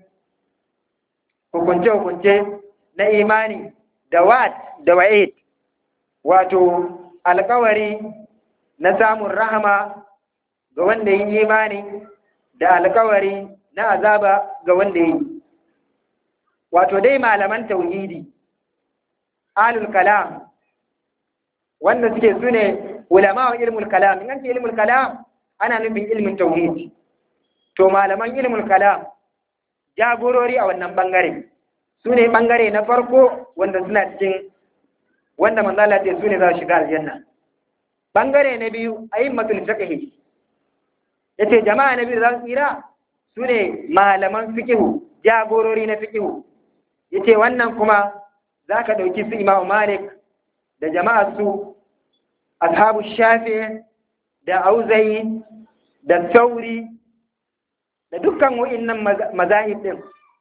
hukunce na imani da wa'd da wa'id wato alƙawari na samun rahama ga wanda yi imani da alƙawari na azaba ga wanda yi wato dai malaman tauhidi alul kalam wanda suke sune ulama ilmul kalam in an ce ilmul kalam ana nufin ilmin tauhid to malaman ilmul kalam jagorori a wannan bangare sune bangare na farko wanda suna cikin wanda manzo Allah ya ce sune za su shiga aljanna bangare na biyu ayyimatul fiqh yace jama'a na biyu za su tsira sune malaman fiqh jagorori na fiqh yace wannan kuma zaka dauki su Imam Malik da jama'a su ashabu Shafi'i da Auza'i da Thauri da dukkan wa'annan mazahib din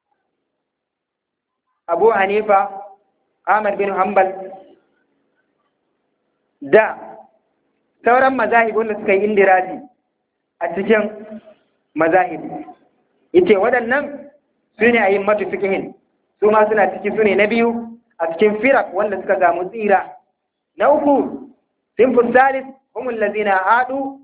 Abu Hanifa Ahmad bin Hanbal da sauran mazahib wanda suka yi indiraji a cikin mazahib yace waɗannan sune ayyimatu fiqhin su ma suna ciki sune na biyu a cikin firak wanda suka samu tsira na uku sinful salis hum allazina hadu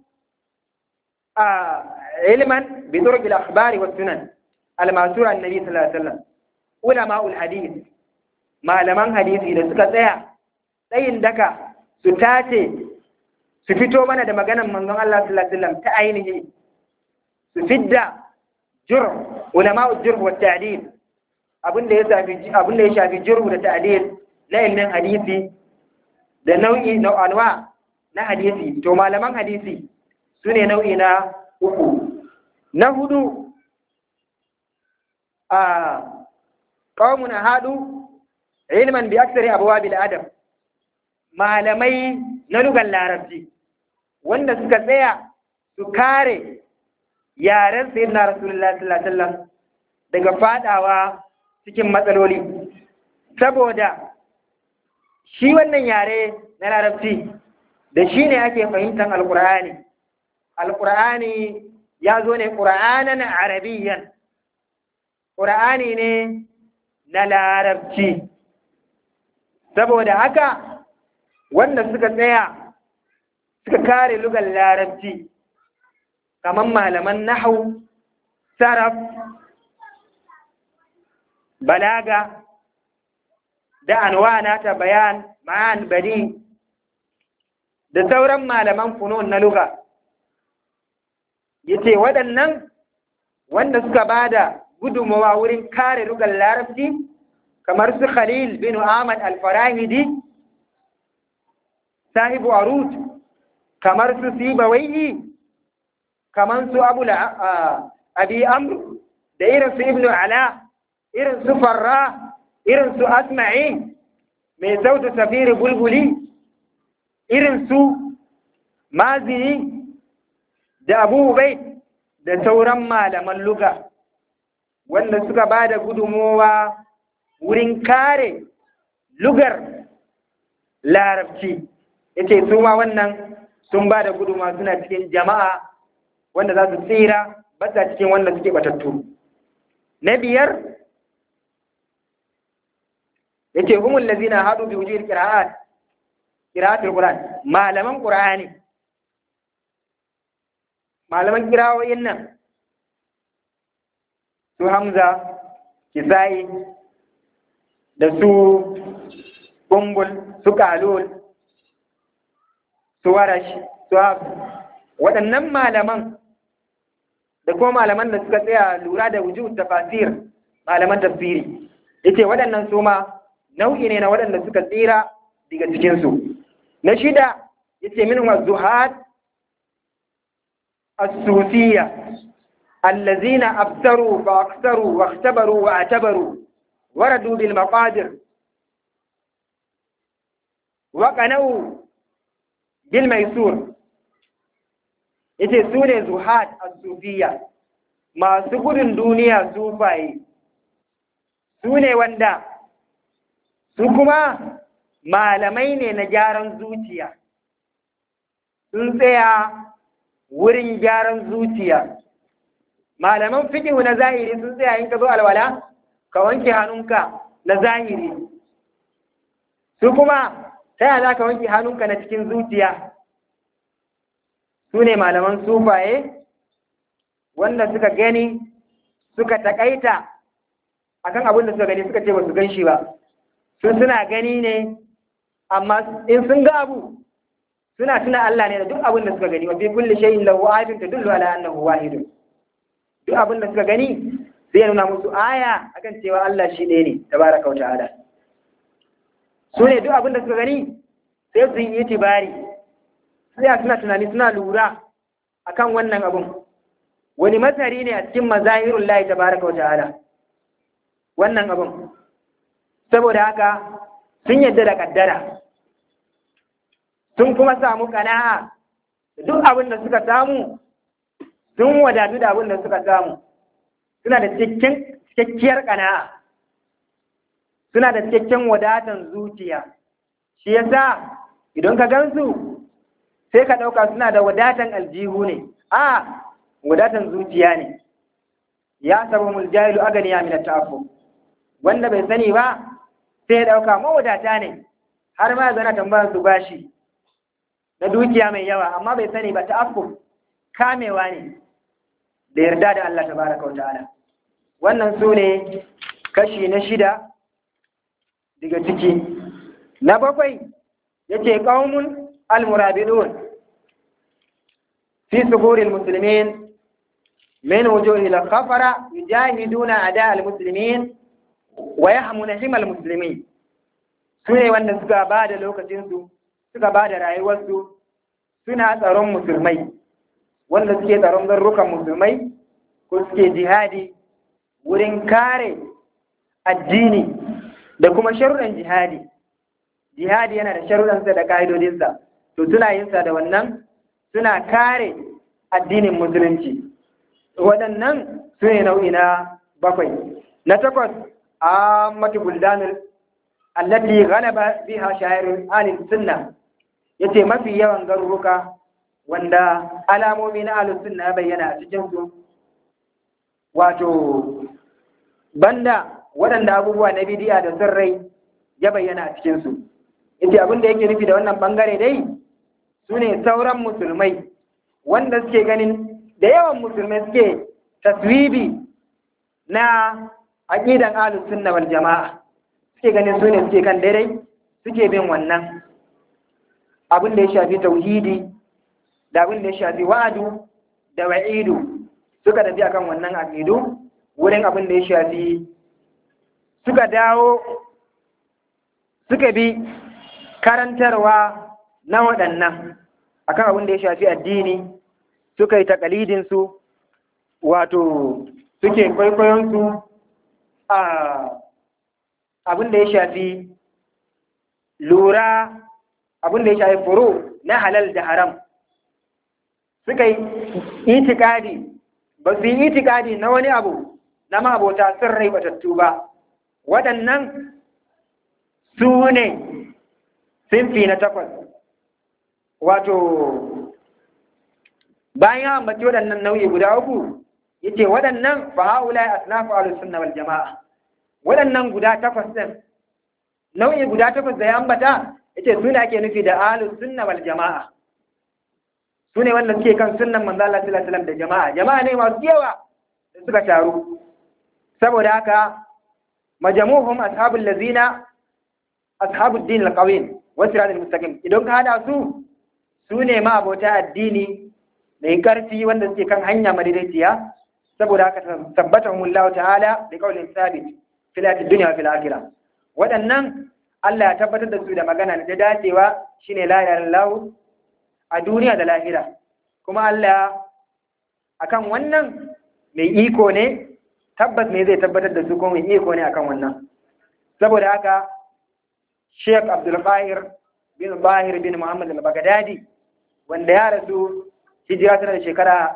ilman bi turuq al akhbari was sunan al masura an nabi sallallahu alaihi wasallam ulama ul hadith malaman hadisi da suka tsaya tsayin daka su tace su fito mana da maganan manzon Allah sallallahu alaihi wasallam ta ainihi su fidda ulama ul jurh wa ta'dil abinda ya shafi jurh da ta'dil na ilmin hadisi da nau'i na anwa na hadisi to malaman hadisi sune nau'i na uku na hudu qaumun hadu ilman bi aksari abwabil adab malamai na lugan larabci wanda suka tsaya su kare yaren sayyidina rasulullahi sallallahu alaihi wasallam daga fadawa cikin matsaloli saboda shi wannan yare na larabci da shi ne ake fahimtar alkur'ani. Alkur'ani ya zo ne ƙur'anan arabiyyan, ƙur'ani ne na larabci. Saboda haka wanda suka tsaya suka kare lugar larabci kamar malaman nahwu, saraf, balaga da anwana ta bayan, ma'an, badi da sauran malaman funun na lugha, yace waɗannan wanda suka bada gudunmawa wurin kare lugar larabci kamar su Khalil bin Ahmad al-Farahidi sahibu Arut, kamar su Sibawaihi, kamar su Abi Amr da irin su Ibn Ala, irin su Farra, irin su Asma'i mai sautu Safiri Bulbuli, irin su Mazini da Abu Ubaid da sauran malaman luga wanda suka ba da gudunmowa wurin kare lugar larabci. Yace su ma wannan sun ba da gudunmowa, suna cikin jama'a wanda za su tsira, ba sa cikin wanda suke batattu. Na biyar yace humul lazina hadu bi wujud qira'atul Qur'an, malaman Qur'ani, malaman kirawoyin nan su Hamza, Kisai da su Kumbul, su Kalul, su Warash, su waɗannan malaman da kuma malaman da suka tsaya lura da wujud tafasir, malaman tafsiri, yace waɗannan su ma nau'i ne na waɗanda suka tsira daga cikinsu. Na shida yace minhum az-zuhad as-sufiyya allazina absaru fa aksaru wa ikhtabaru wa atabaru waradu bil maqadir wa qanau bil maysur. Yace su ne zuhad as-sufiyya, masu gudun duniya sufaye, su ne wanda su kuma malamai ne na gyaran zuciya, sun tsaya wurin gyaran zuciya. Malaman fiqhu na zahiri sun tsaya in ka zo alwala ka wanke hannunka na zahiri, su kuma ta yaya za ka wanke hannunka na cikin zuciya? Su ne malaman sufaye wanda suka gani suka takaita akan abin da suka gani, suka ce ba su gan shi ba, sun suna gani ne, amma in sun ga abu suna tuna Allah ne da duk abin da suka gani. Wa fi kulli shay'in lahu ayatun tadullu ala annahu wahid. Duk abin da suka gani sai ya nuna musu aya akan cewa Allah shi ɗaya ne tabaraka wa ta'ala. Su ne duk abin da suka gani sai su yi itibari, sai suna tunani, suna lura akan wannan abun. Wani masari ne a cikin mazahirul lahi tabaraka wa ta'ala wannan abun. Saboda haka sun yadda da kaddara, sun kuma samu kana'a, duk abin da suka samu sun wadatu da abin da suka samu, suna da cikakkiyar kana'a, suna da cikakken wadatan zuciya. Shi yasa idan ka gansu sai ka ɗauka suna da wadatan aljihu ne, wadatan zuciya ne. Ya sabu muljahilu aganiya min at-ta'affuf, wanda bai sani ba sai ya ɗauka mawadata ne, har ma zana tambayar su bashi na dukiya mai yawa, amma bai sani ba ta'affuf kamewa ne da yarda da Allah tabaraka wa ta'ala. Wannan su ne kashi na shida daga ciki. Na bakwai yace qaumun al-murabidun fi suhuril muslimin min wujuhil khafara yujahiduna ada al-muslimin wa yahmuna himal muslimin. Su ne wanda suka ba da lokacinsu, suka ba da rayuwarsu, suna tsaron musulmai, wanda suke tsaron garurukan musulmai ko suke jihadi wurin kare addini da kuma sharuɗan jihadi. Jihadi yana da sharuɗansa da ƙa'idodinsa, to suna yinsa da wannan, suna kare addinin musulunci. Waɗannan su ne nau'i na bakwai. Na takwas, ammatu buldanul allati ghalaba biha sha'irul ahli sunna, yace mafi yawan garuruka wanda alamomi na ahli sunna ya bayyana a cikin su, wato banda waɗanda abubuwa na bidiya da sirrai ya bayyana a cikin su. Yace abin da yake nufi da wannan bangare dai sune sauran musulmai wanda suke ganin da yawan musulmai suke taswibi na aqidan ahlus sunna wal jama'a, suke ganin su ne suke kan daidai, suke bin wannan abin da ya shafi tauhidi da abin da ya shafi wa'adu da wa'idu, suka tafi akan wannan aqidu. Wurin abin da ya shafi suka dawo suka bi karantarwa na waɗannan akan abin da ya shafi addini, suka yi takalidin su, wato suke kwaikwayon su a abin da ya shafi lura, abin da ya shafi furu na halal da haram. Suka yi itikadi, ba su yi itikadi na wani abu na mabota sirrai batattu ba. Waɗannan su ne sinfi na 8. Wato bayan ya ambaci waɗannan nau'i guda 3, yace waɗannan fa haula asnafu ahlus sunna wal jamaa. Waɗannan guda 8 din, nau'i guda 8 da ya ambata, yace su ne ake nufi da ahlus sunna wal jamaa. Su ne wanda suke kan sunnan manzo Allah sallallahu alaihi wasallam da jama'a. Jama'a ne masu yawa da suka taru. Saboda haka majamuhum ashabul lazina ashabud din alqawim wa siratal mustaqim. Idan ka hada su, su ne ma abota addini mai karfi wanda suke kan hanya madaidaiciya. Saboda haka tabbatahumullahu ta'ala bi qawlin sabit fil dunya wa fil akhirah. Waɗannan Allah ya tabbatar da su da magana da dacewa, shine la ilaha illallah a duniya da lahira. Kuma Allah akan wannan mai iko ne, tabbas ne zai tabbatar da su, kuma mai iko ne akan wannan. Saboda haka Sheikh Abdul Qahir bin Bahir bin Muhammad al-Baghdadi, wanda ya rasu hijira tana da shekara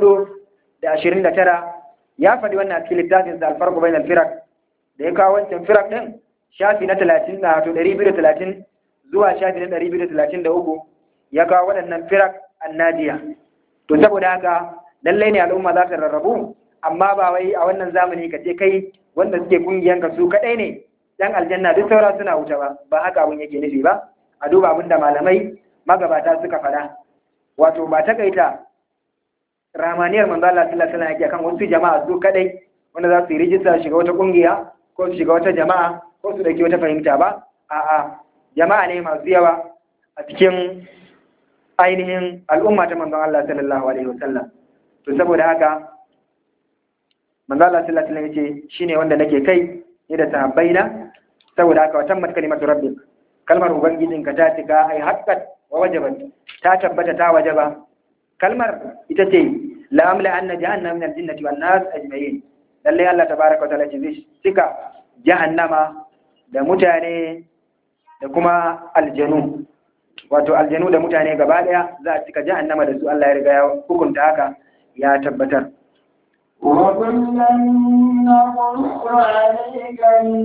429, ya faɗi wannan a cikin littafin sa al-Farq bain al-Firaq, da ya kawo wancan firaq din shafi na 30 na 230 zuwa shafi na 233, ya kawo waɗannan firaq annadiya. To saboda haka lallai ne al'umma za ta rarrabu, amma ba wai a wannan zamani ka ce kai wanda suke kungiyanka su kadai ne dan aljanna duk saura suna wuta ba haka abun yake nufi ba. A duba abin da malamai magabata suka faɗa, wato ba takaita ramaniyar manzo Allah sallallahu alaihi wasallam yake kan wasu jama'a su kadai wanda za su yi rijista shiga wata kungiya ko su shiga wata jama'a ko su dauki wata fahimta ba. A'a, jama'a ne masu yawa a cikin ainihin al'umma ta manzo Allah sallallahu alaihi wasallam. To saboda haka manzo Allah sallallahu alaihi wasallam yace shine wanda nake kai ni da sahabbaina. Saboda haka watan mat kalimatu rabbik, kalmar ubangijinka ta cika, ai haqqat wa wajabat, ta tabbata ta wajaba. Kalmar ita ce la amla anna jahannama min al-jinnati wan nas ajma'in. Lalle Allah tabaaraka wa ta'ala zai cika jahannama da mutane da kuma aljanu, wato aljanu da mutane gaba daya za a cika jahannama da su. Allah ya riga ya hukunta haka, ya tabbatar. وَكُلًّا نَقُصُّ عَلَيْكَ مِنْ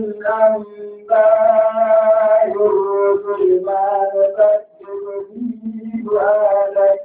أَنبَاءِ الرُّسُلِ مَا نُثَبِّتُ بِهِ فُؤَادَكَ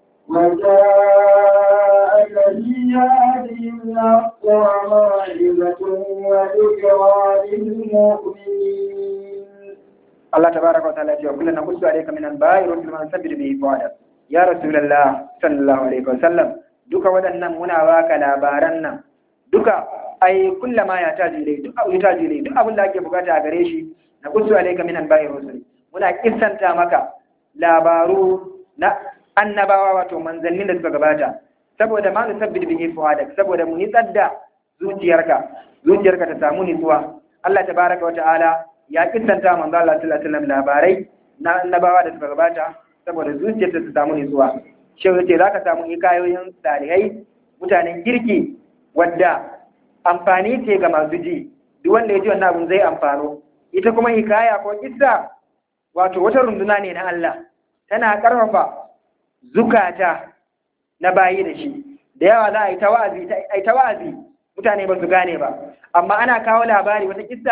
وَجَاءَكَ فِي هَٰذِهِ الْحَقُّ وَمَوْعِظَةٌ وَذِكْرَىٰ لِلْمُؤْمِنِينَ. Allah tabaraka wa ta'ala ya ce wa kullun naqussu alayka min anba'i rusul ma nusabbitu bihi fu'adak. Ya Rasulullah sallallahu alaihi wa sallam, duka waɗannan muna baka labaran nan duka, ai kullama ya tajire duk abin da ake bukata a gare shi na kusu alayka min anba'i rusul, muna kissanta maka labaru na annabawa, wato manzannin da suka gabata, saboda ma nusabbit bihi fuadak, saboda mu nitsar da zuciyarka ta samu nitsuwa. Allah tabaraka wa ta'ala ya kissanta manzo Allah sallallahu alaihi wasallam labarai na annabawa da suka gabata saboda zuciyarta ta samu nitsuwa. Shehu yace zaka samu hikayoyin salihai, mutanen kirki, wadda amfani ce ga masu ji, duk wanda ya ji wannan abun zai amfano. Ita kuma hikaya ko kissa, wato wata runduna ne na Allah, tana karfafa zukata na bayi da shi. Da yawa za a yi ta wa'azi mutane ba su gane ba, amma ana kawo labari wata kissa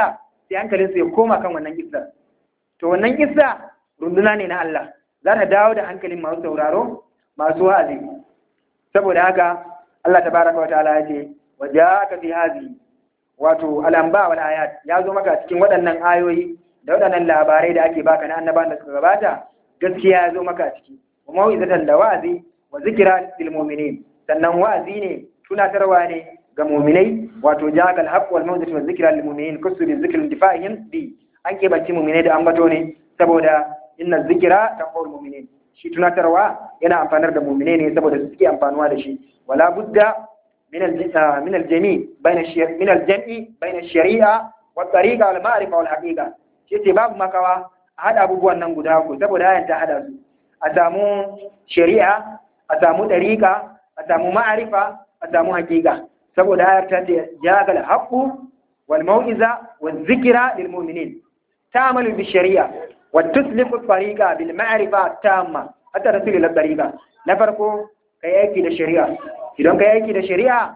sai hankalinsu ya koma kan wannan kissa. To wannan kissa runduna ne na Allah, za ta dawo da hankalin masu sauraro masu wa'azi. Saboda haka Allah tabaraka wa ta'ala ya ce waja'aka fi hadhihi, wato al-anba wal ayat, ya zo maka cikin waɗannan ayoyi da waɗannan labarai da ake baka na annabawan da suka gabata, gaskiya ya zo maka ciki. Wa mau'izatan da wa'azi wa zikra lil mu'minin, sannan wa'azi ne, tunatarwa ne ga mu'minai, wato ja'aka al-haqq wal mau'izatu wa zikra lil mu'minin kusu bi zikri difa'ihim bi, an kebanci mu'minai da ambato ne saboda inna zikra tanfa'ul mu'minin, shi tunatarwa yana amfanar da mu'minai ne saboda su suke amfanuwa da shi. wala budda min al-jami' min al-jam'i bayna ash-shari'a wa tariqa wal ma'rifa wal haqiqa, yace babu makawa a hada abubuwan nan guda uku saboda ayan ta hada su, a samu shari'a, a samu tariqa, a samu ma'rifa, a samu haqiqa, saboda ayar ta ce jagal haqqu wal mau'iza wal zikra lil mu'minin ta'malu bi shari'a wa tusliku tariqa bil ma'rifa tamma hatta tasil ila tariqa. Na farko kai aiki da shari'a, idan kai aiki da shari'a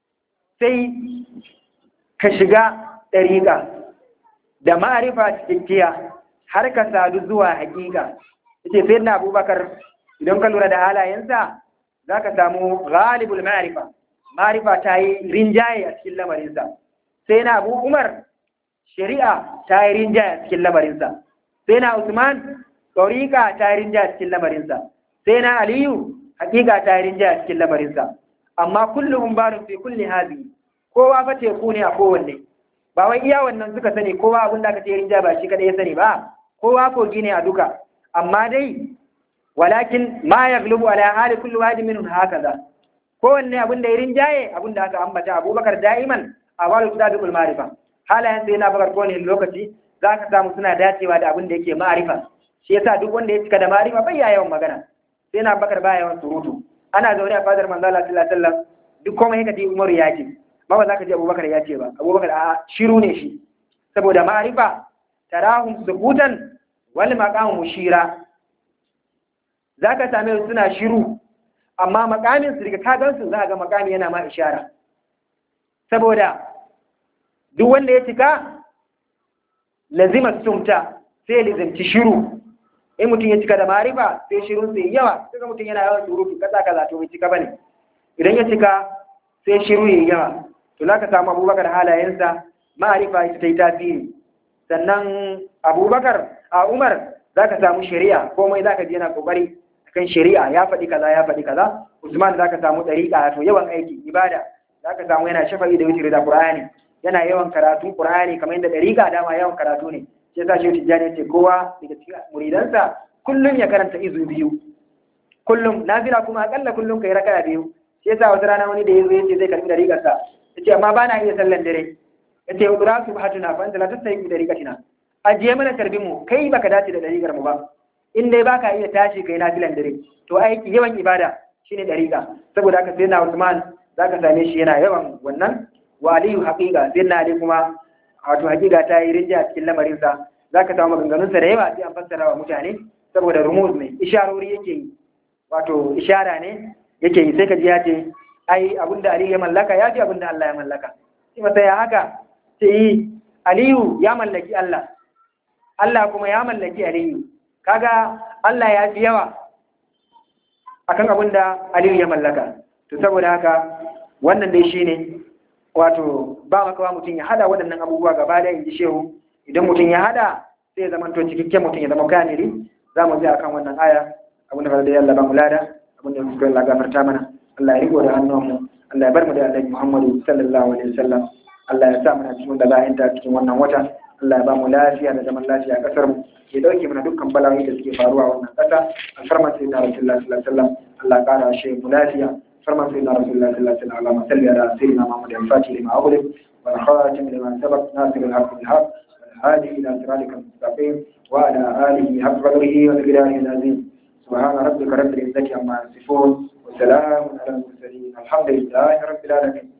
sai ka shiga tariqa da ma'arifa cikakkiya har ka sadu zuwa hakika. Yace sai na Abubakar idan ka lura da halayensa zaka samu ghalibul ma'rifa ta yi rinjaye a cikin lamarinsa. Sai na Abu Umar shari'a ta yi rinjaye a cikin lamarinsa. Sai na Usman tariqa ta yi rinjaye a cikin lamarinsa. Sai na Aliyu hakika ta yi rinjaye a cikin lamarinsa. Amma kulluhum barun fi kulli hadhihi, kowa fa teku ne a kowanne. Ba wai iya wannan suka sani, kowa abin da aka ce rinja ba shi kada ya sani ba, kowa kogi ne a duka. Amma dai walakin ma yaghlubu ala hali kulli wahid minhum hakaza, kowanne abin da ya rinjaye abin da aka ambata. Abubakar da'iman a wal kitabil ma'rifa, halayen sai na bakar kowane lokaci zaka samu suna dacewa da abin da yake ma'rifa. Shi yasa duk wanda ya cika da ma'rifa bai yawan magana, sai na bakar ba yawan surutu. Ana zaune a fadar manzo Allah sallallahu alaihi wasallam, duk komai haka dai Umaru ya ce, ba za ka ji Abubakar ya ce ba. Abubakar a shiru ne shi, saboda ma'arifa tarahum sukutan wal maqamu mushira, zaka same su suna shiru amma makamin su daga kagan su za ga makami yana ma ishara. Saboda duk wanda ya cika lazima sumta, sai lazimci shiru. In mutum ya cika da ma'arifa sai shirun sai yawa, sai mutum yana yawan surutu kaza to bai cika bane. Idan ya cika sai shiru yayi yawa, to za ka samu Abubakar halayensa ma'arifa ita ta yi tasiri. Sannan Umar za ka samu shari'a, komai za ka ji yana kokari kan shari'a, ya faɗi kaza. Usman za ka samu ɗariƙa, to yawan aiki ibada, za ka samu yana shafa'i da witiri da Qur'ani, yana yawan karatu Qur'ani kamar yadda ɗariƙa dama yawan karatu ne. Sai sa shi Tijjani ce kowa daga cikin muridansa kullum ya karanta izu 2, kullum nafila kuma akalla kullum kai raka'a 2. Sai sa wata rana wani da yazo yace zai karbi ɗariƙarsa, yace amma ba na iya sallan dare. Yace udra subhatuna fa anta la tastahiqu dariqatina, ajiye mana tarbin mu, kai baka dace da dariƙar mu ba. In dai baka iya tashi kai nafilan dare, to aiki yawan ibada shine dariƙa. Saboda haka sai na Usman zaka same shi yana yawan wannan. Wa Aliyu haqiqa, sai na Ali kuma wato haqiqa ta yi rinja cikin lamarin sa. Zaka samu maganganun sa da yawa sai an fassara wa mutane, saboda rumuz ne, isharori yake yi, wato ishara ne yake yi. Sai ka ji ya ce ai abinda Aliyu ya mallaka ya fi abinda Allah ya mallaka. Sai masa ya haka, sai Aliyu ya mallaki Allah, Allah kuma ya mallaki Aliyu. Kaga Allah ya fi yawa akan abinda Aliyu ya mallaka. To saboda haka wannan dai shine wato ba makawa mutum ya hada waɗannan abubuwa gaba da inji shehu. Idan mutum ya hada sai ya zama to cikakken mutum, ya zama kamili. Za mu ji akan wannan aya abinda fa da Allah ba mu lada, abinda muka Allah gafarta mana. Allah ya riko da hannunmu, Allah ya bar mu da Annabi Muhammadu sallallahu alaihi wasallam. Allah ya sa mana cikin da za'inta cikin wannan wata. Allah ya ba mu lafiya da zaman lafiya a kasar mu, ya dauke mana dukkan bala'o'i da suke faruwa a wannan kasa. Alfarma sai da Rasulullahi sallallahu alaihi wasallam. Allah ya kara shi mu lafiya. Alfarma sai da Rasulullahi sallallahu alaihi wasallam. Allah salli ala sayyidina Muhammad al-Fatih lima ughliq wal khatim lima sabaq nasir al-haq bil haq wal hadi ila siratikal mustaqim wa ala alihi haqq qadrihi wa miqdarihi al-azim. Subhana rabbika rabbil izzati amma yasifun. وسلام على المرسلين الحمد لله رب العالمين.